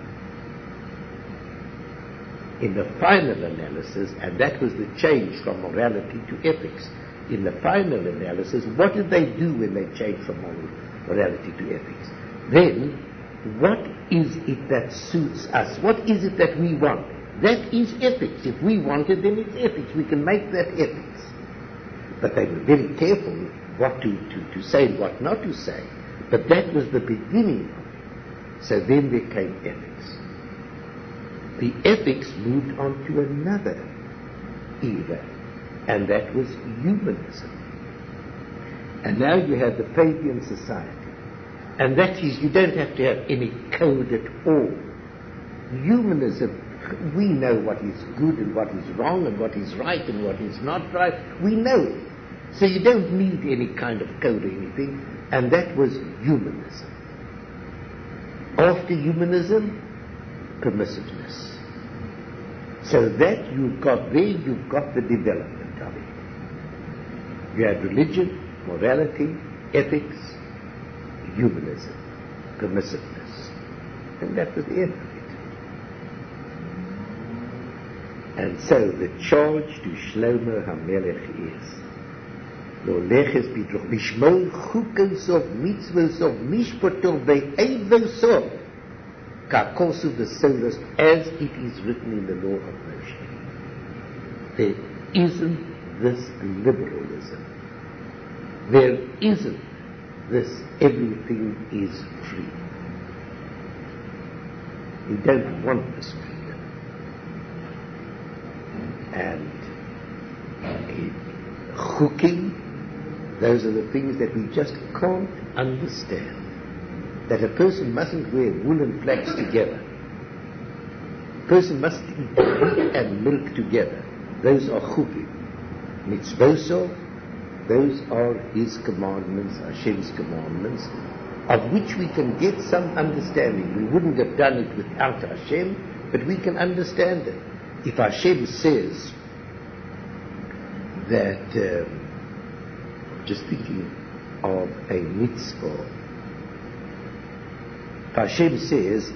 In the final analysis, and that was the change from morality to ethics, in the final analysis, what did they do when they changed from morality to ethics? Then, what is it that suits us? What is it that we want? That is ethics. If we want it, then it's ethics. We can make that ethics. But they were very careful what to, to, to say and what not to say. But that was the beginning of it. So then there came ethics. The ethics moved on to another era, and that was humanism. And now you have the Fabian Society. And that is, you don't have to have any code at all. Humanism, we know what is good and what is wrong and what is right and what is not right. We know it. So you don't need any kind of code or anything. And that was humanism. After humanism, permissiveness. So that you've got there, you've got the development of it. You had religion, morality, ethics, humanism, permissiveness. And that was the end of it. And so the charge to Shlomo HaMelech is, Loleches bidroch bishmol chukosov mitzvosov mishpotov ve'evosov kakosov the solas, as it is written in the law of Moshe. There isn't this liberalism. There isn't this everything is free. We don't want this freedom. And in chukim, those are the things that we just can't understand. That a person mustn't wear wool and flax together. A person must eat meat and milk together. Those are chukim. Mitzvosov, those are His commandments, Hashem's commandments, of which we can get some understanding. We wouldn't have done it without Hashem, but we can understand it. If Hashem says that, um, just thinking of a mitzvah, if Hashem says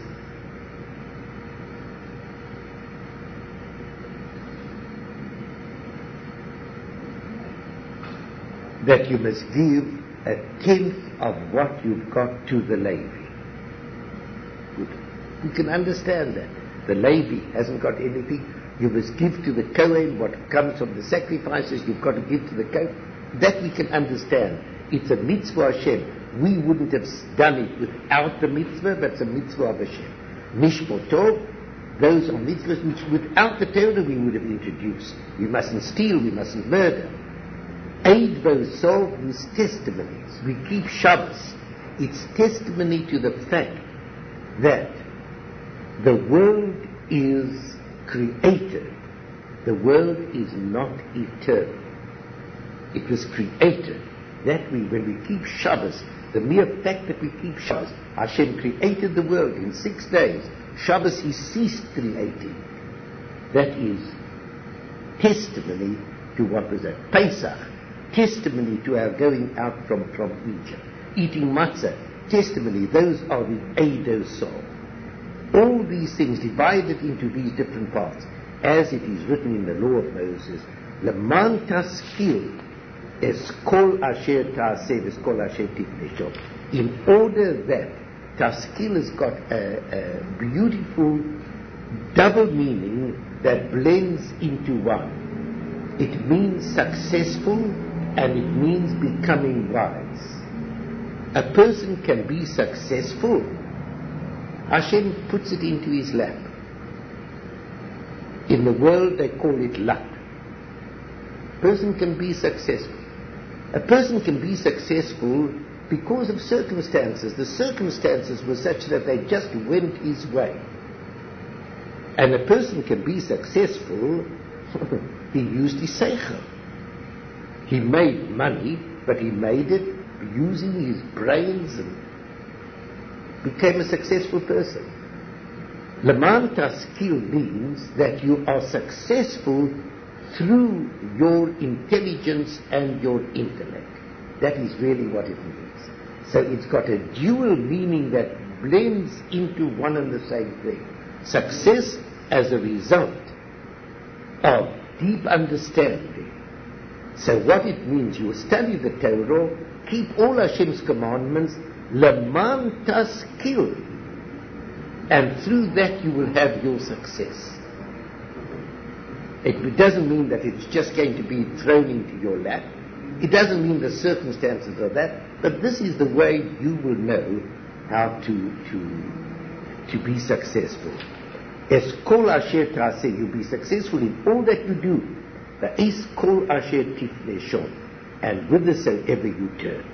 that you must give a tenth of what you've got to the Levi. Good. You can understand that. The Levi hasn't got anything. You must give to the Kohen what comes from the sacrifices. You've got to give to the Kohen. That we can understand. It's a mitzvah of Hashem. We wouldn't have done it without the mitzvah, but it's a mitzvah of Hashem. Mishpotov, those are mitzvahs which without the Torah we would have introduced. We mustn't steal, we mustn't murder. Eid v'osov is testimonies. We keep Shabbos. It's testimony to the fact that the world is created. The world is not eternal. It was created. That we, when we keep Shabbos, the mere fact that we keep Shabbos, Hashem created the world in six days. Shabbos He ceased creating. That is testimony to what was at Pesach, testimony to our going out from, from Egypt. Eating matzah, testimony, those are the Eido Sol. All these things divided into these different parts, as it is written in the law of Moses, Leman taskil es kol asher ta'aseh es kol asher tifneshot. In order that taskil has got a, a beautiful double meaning that blends into one. It means successful and it means becoming wise. A person can be successful. Hashem puts it into his lap. In the world they call it luck. A person can be successful. A person can be successful because of circumstances. The circumstances were such that they just went his way. And a person can be successful. He used his seichel. He made money, but he made it using his brains and became a successful person. Leman taskil means that you are successful through your intelligence and your intellect. That is really what it means. So it's got a dual meaning that blends into one and the same thing. Success as a result of deep understanding. So what it means, you study the Torah, keep all Hashem's commandments, leman taskil, and through that you will have your success. It doesn't mean that it's just going to be thrown into your lap. It doesn't mean the circumstances are that, but this is the way you will know how to to to be successful. Es kol asher ta'aseh, you'll be successful in all that you do. Va'es kol asher tifneshon, and whithersoever you turn.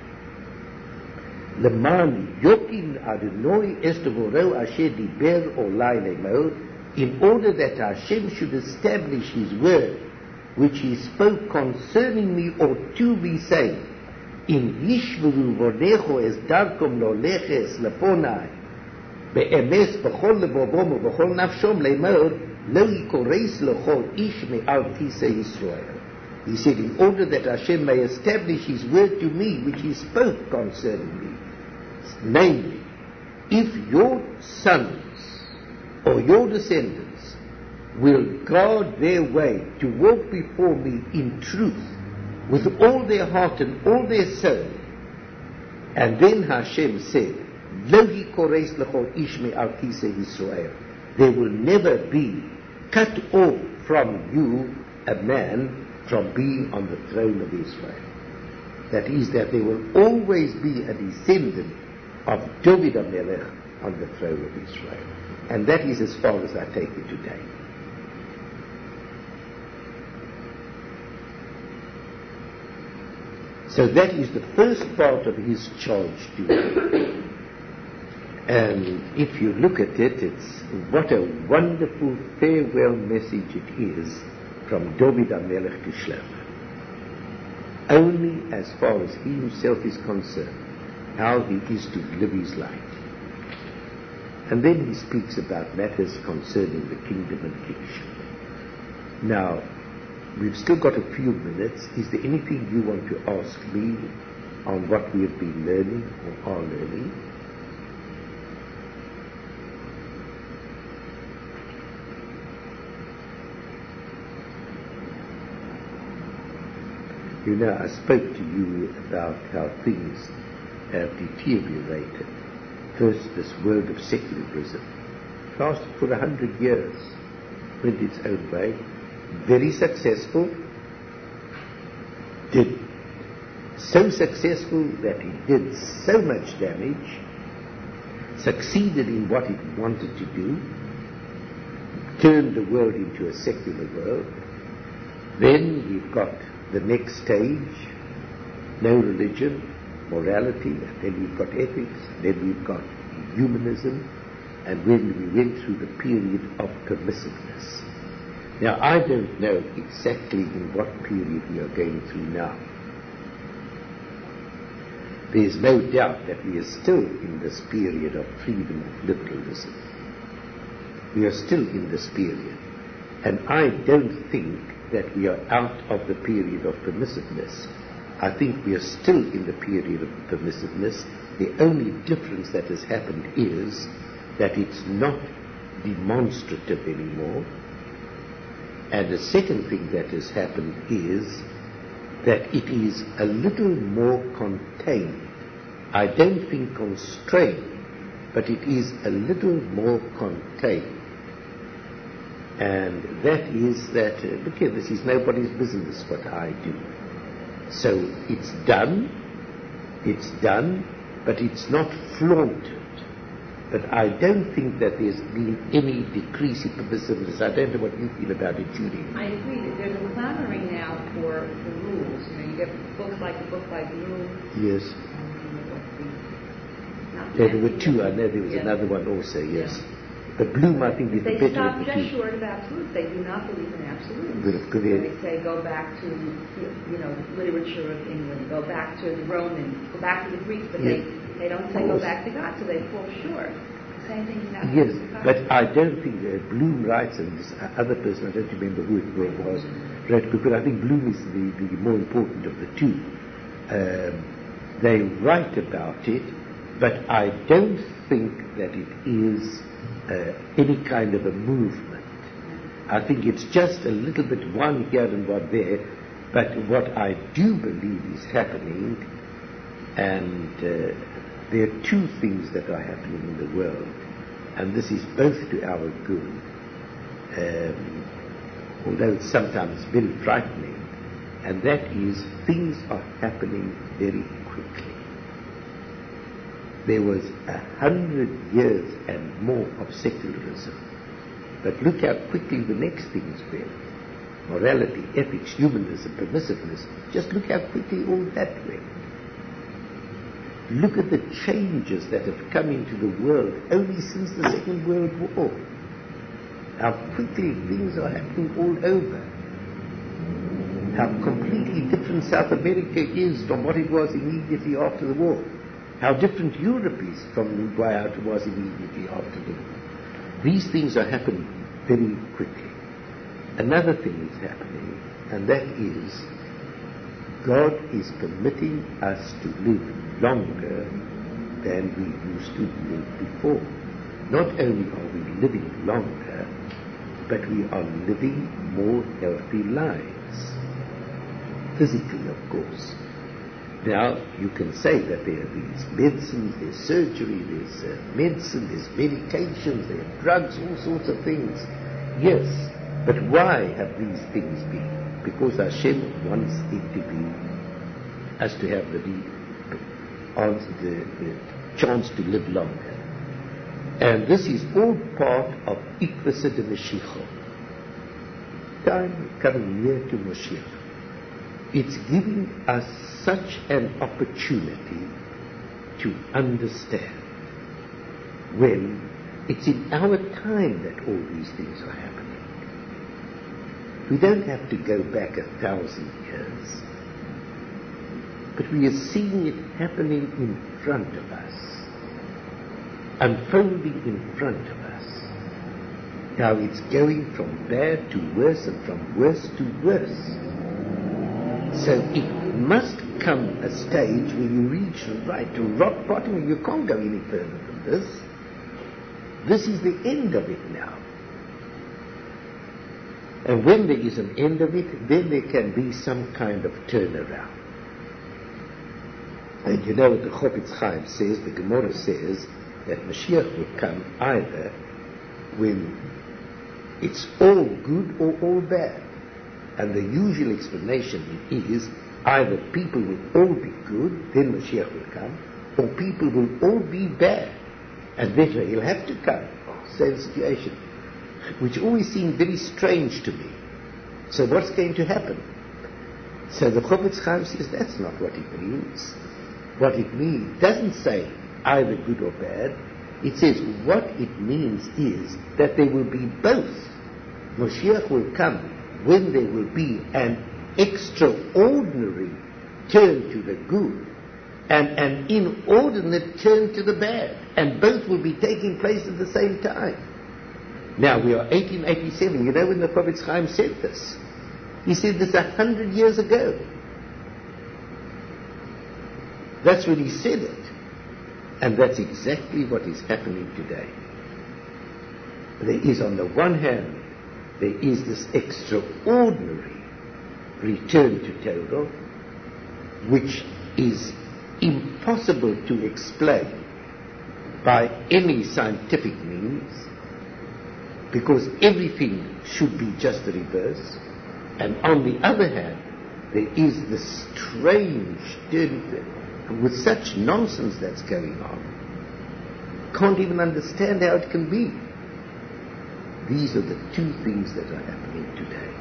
Leman yokin Adonai es tevoro asher diber olai lemor, in order that Hashem should establish His word, which He spoke concerning me or to me, saying, in yishvuru vonecho es darkom loleches lefonai, be'emes b'chol levovom u'b'chol nafshom lemor, lo yikoreis lechol ish me'al kisei Yisrael. He said, in order that Hashem may establish His word to me, which He spoke concerning me, namely, if your sons or your descendants will guard their way to walk before me in truth with all their heart and all their soul, and then Hashem said, Lo yikoreis lechol ish me'al kisei Yisrael, there will never be cut off from you a man from being on the throne of Israel. That is, that there will always be a descendant of David HaMelech on the throne of Israel. And that is as far as I take it today. So that is the first part of his charge to you. And if you look at it, it's what a wonderful farewell message it is from David HaMelech to Shlomo. Only as far as he himself is concerned, how he is to live his life. And then he speaks about matters concerning the kingdom and kingship. Now, we've still got a few minutes. Is there anything you want to ask me on what we have been learning or are learning? You know, I spoke to you about how things have deteriorated. First, this world of secularism lasted for a hundred years, went its own way, very successful, did so successful that it did so much damage, succeeded in what it wanted to do, turned the world into a secular world. Then you've got the next stage, no religion, morality, and then we've got ethics, then we've got humanism, and when we went through the period of permissiveness. Now, I don't know exactly in what period we are going through now. There is no doubt that we are still in this period of freedom of liberalism. We are still in this period. And I don't think that we are out of the period of permissiveness. I think we are still in the period of permissiveness. The only difference that has happened is that it's not demonstrative anymore. And the second thing that has happened is that it is a little more contained. I don't think constrained, but it is a little more contained. And that is that, uh, look here, this is nobody's business what I do. So it's done, it's done, but it's not flaunted. But I don't think that there's been any decrease in permissiveness. I don't know what you feel about it, Judy. I agree that there's a clamoring now for the rules. You know, you get books like the book by Bloom. Yes. Um, Yeah, there were two. I know there was yeah. another one also, yes. Yeah. But Bloom, I think, is They the better stop of the just two. short of absolutes. They do not believe in absolutes. Good, good. They say go back to, you know, literature of England, go back to the Romans, go back to the Greeks, but Yeah. they, they don't say go back to God, so they fall short. Same thing in that. Yes, but I don't think uh, Bloom writes, and this other person, I don't remember who it was, wrote, but I think Bloom is the, the more important of the two. Um, they write about it, but I don't think that it is uh, any kind of a movement. I think it's just a little bit one here and one there, but what I do believe is happening, and uh, there are two things that are happening in the world, and this is both to our good, um, although it's sometimes very frightening, and that is things are happening very quickly. There was a hundred years and more of secularism, but look how quickly the next things went. Morality, ethics, humanism, permissiveness, just look how quickly all that went. Look at the changes that have come into the world only since the Second World War. How quickly things are happening all over. How completely different South America is from what it was immediately after the war. How different Europe is from what it was immediately after the war. These things are happening very quickly. Another thing is happening, and that is God is permitting us to live longer than we used to live before. Not only are we living longer, but we are living more healthy lives. Physically, of course. Now, you can say that there are these medicines, there's surgery, there's uh, medicine, there's medications, there are drugs, all sorts of things. Yes, but why have these things been? Because Hashem wants it to be, us to have the, the, the chance to live longer. And this is all part of Ikvasa de Mashiach. Time coming near to Mashiach. It's giving us such an opportunity to understand when it's in our time that all these things are happening. We don't have to go back a thousand years, but we are seeing it happening in front of us, unfolding in front of us. Now it's going from bad to worse and from worse to worse. So it must come a stage where you reach right to rock bottom and you can't go any further than this. This is the end of it now. And when there is an end of it, then there can be some kind of turnaround. And you know what the Chofetz Chaim says, the Gemara says, that Mashiach will come either when it's all good or all bad. And the usual explanation is either people will all be good, then Mashiach will come, or people will all be bad, And therefore he'll have to come. Same situation. Which always seemed very strange to me. So what's going to happen? So the Chofetz Chaim says that's not what it means. What it means doesn't say either good or bad. It says what it means is that there will be both. Moshiach will come when there will be an extraordinary turn to the good and an inordinate turn to the bad. And both will be taking place at the same time. Now we are eighteen eighty-seven. You know when the Chofetz Chaim said this? He said this a hundred years ago. That's when he said it. And that's exactly what is happening today. There is, on the one hand, there is this extraordinary return to Torah, which is impossible to explain by any scientific means, because everything should be just the reverse. And on the other hand, there is this strange turn with such nonsense that's going on. Can't even understand how it can be. These are the two things that are happening today.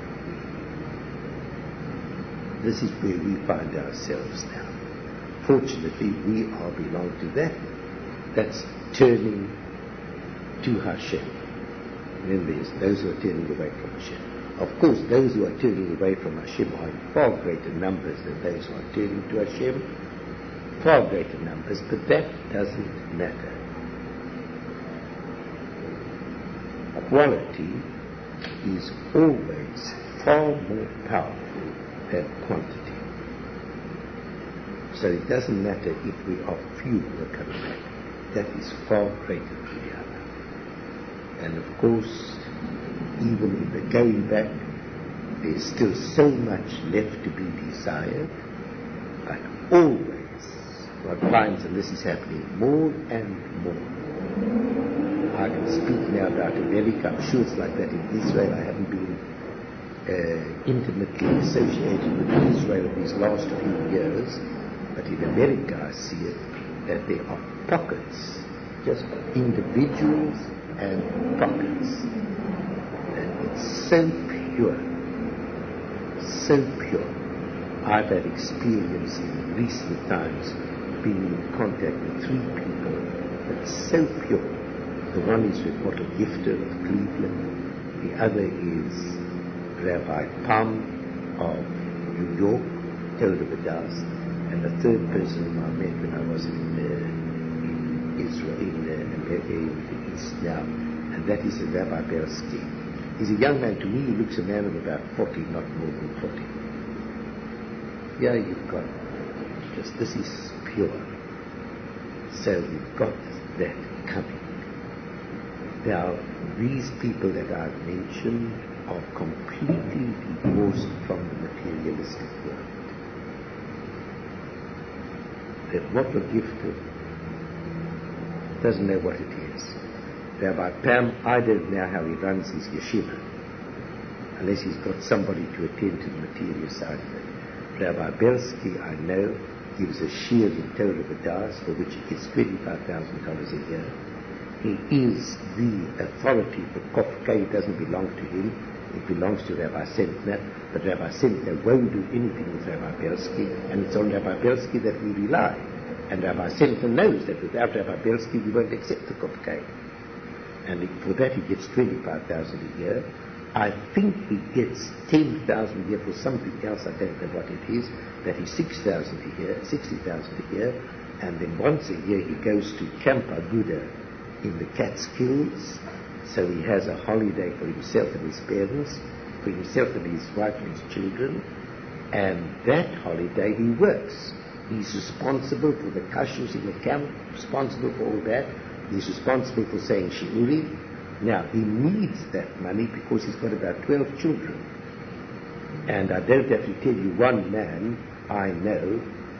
This is where we find ourselves now. Fortunately, we all belong to that. That's turning to Hashem. And then there's those who are turning away from Hashem. Of course, those who are turning away from Hashem are in far greater numbers than those who are turning to Hashem. Far greater numbers, but that doesn't matter. Quality is always far more powerful than quantity. So it doesn't matter if we are few who are coming back. That is far greater than the other. And of course, even in the going back, there's still so much left to be desired, but always one finds, and this is happening more and more. I can speak now about America. I'm sure it's like that in Israel. I haven't been uh, intimately associated with Israel these last few years, but in America I see it, that there are pockets, just individuals and pockets. And it's so pure, so pure. I've had experience in recent times being in contact with three people that's so pure. The one is with Otto Gifter of Cleveland. The other is Rabbi Palm of New York, Torah B'das. And the third person whom I met when I was in, uh, in Israel, in uh, America, in the East now, and that is Rabbi Belsky. He's a young man. To me, he looks a man of about forty, not more than forty. Yeah, you've got just, this is pure. So you've got that coming. Now, these people that I've mentioned are completely divorced from the materialistic world. That what the gift of doesn't know what it is. Rabbi Pam, I don't know how he runs his yeshiva, unless he's got somebody to attend to the material side of it. Rabbi Belsky, I know, gives a shiur in Torah B'das, for which he gets twenty-five thousand dollars a year. He is the authority for Kof K. It doesn't belong to him. It belongs to Rabbi Sentner. But Rabbi Sentner won't do anything with Rabbi Belsky, and it's on Rabbi Belsky that we rely. And Rabbi Sentner knows that without Rabbi Belsky we won't accept the Kof K. And for that he gets twenty-five thousand dollars a year. I think he gets ten thousand dollars a year for something else, I don't know what it is. That is six thousand dollars a year, sixty thousand dollars a year. And then once a year he goes to Camp Aguda in the Catskills, so he has a holiday for himself and his parents, for himself and his wife and his children, and that holiday he works. He's responsible for the kashrus in the camp, responsible for all that. He's responsible for saying shiurim. Now, he needs that money because he's got about twelve children. And I don't have to tell you one man I know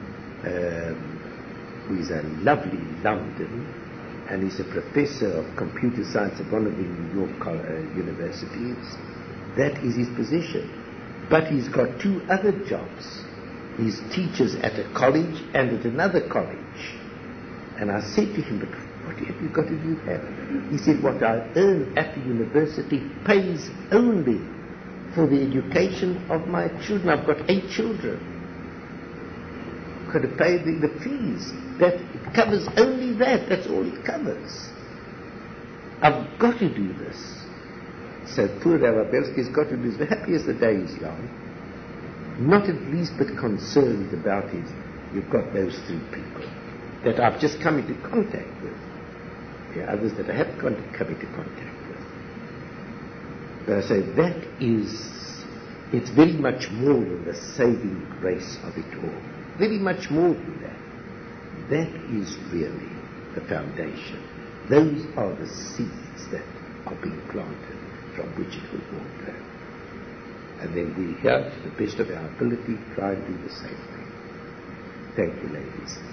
um, who is a lovely London, and he's a professor of computer science at one of the New York uh, universities. That is his position. But he's got two other jobs. He's teaches at a college and at another college. And I said to him, but What have you got to do that? He said, what I earn at the university pays only for the education of my children. I've got eight children. I've got to pay the, the fees. That it covers only that. That's all it covers. I've got to do this. So poor Rabbi Belsky's got to do this. Happy as the day is long. Not at least but concerned about it. You've got those three people that I've just come into contact with. There are others that I haven't come into contact with. But I say that is, it's very much more than the saving grace of it all. Very much more than that. That is really the foundation. Those are the seeds that are being planted from which it will all grow. And then we here, to the best of our ability, try and do the same thing. Thank you, ladies.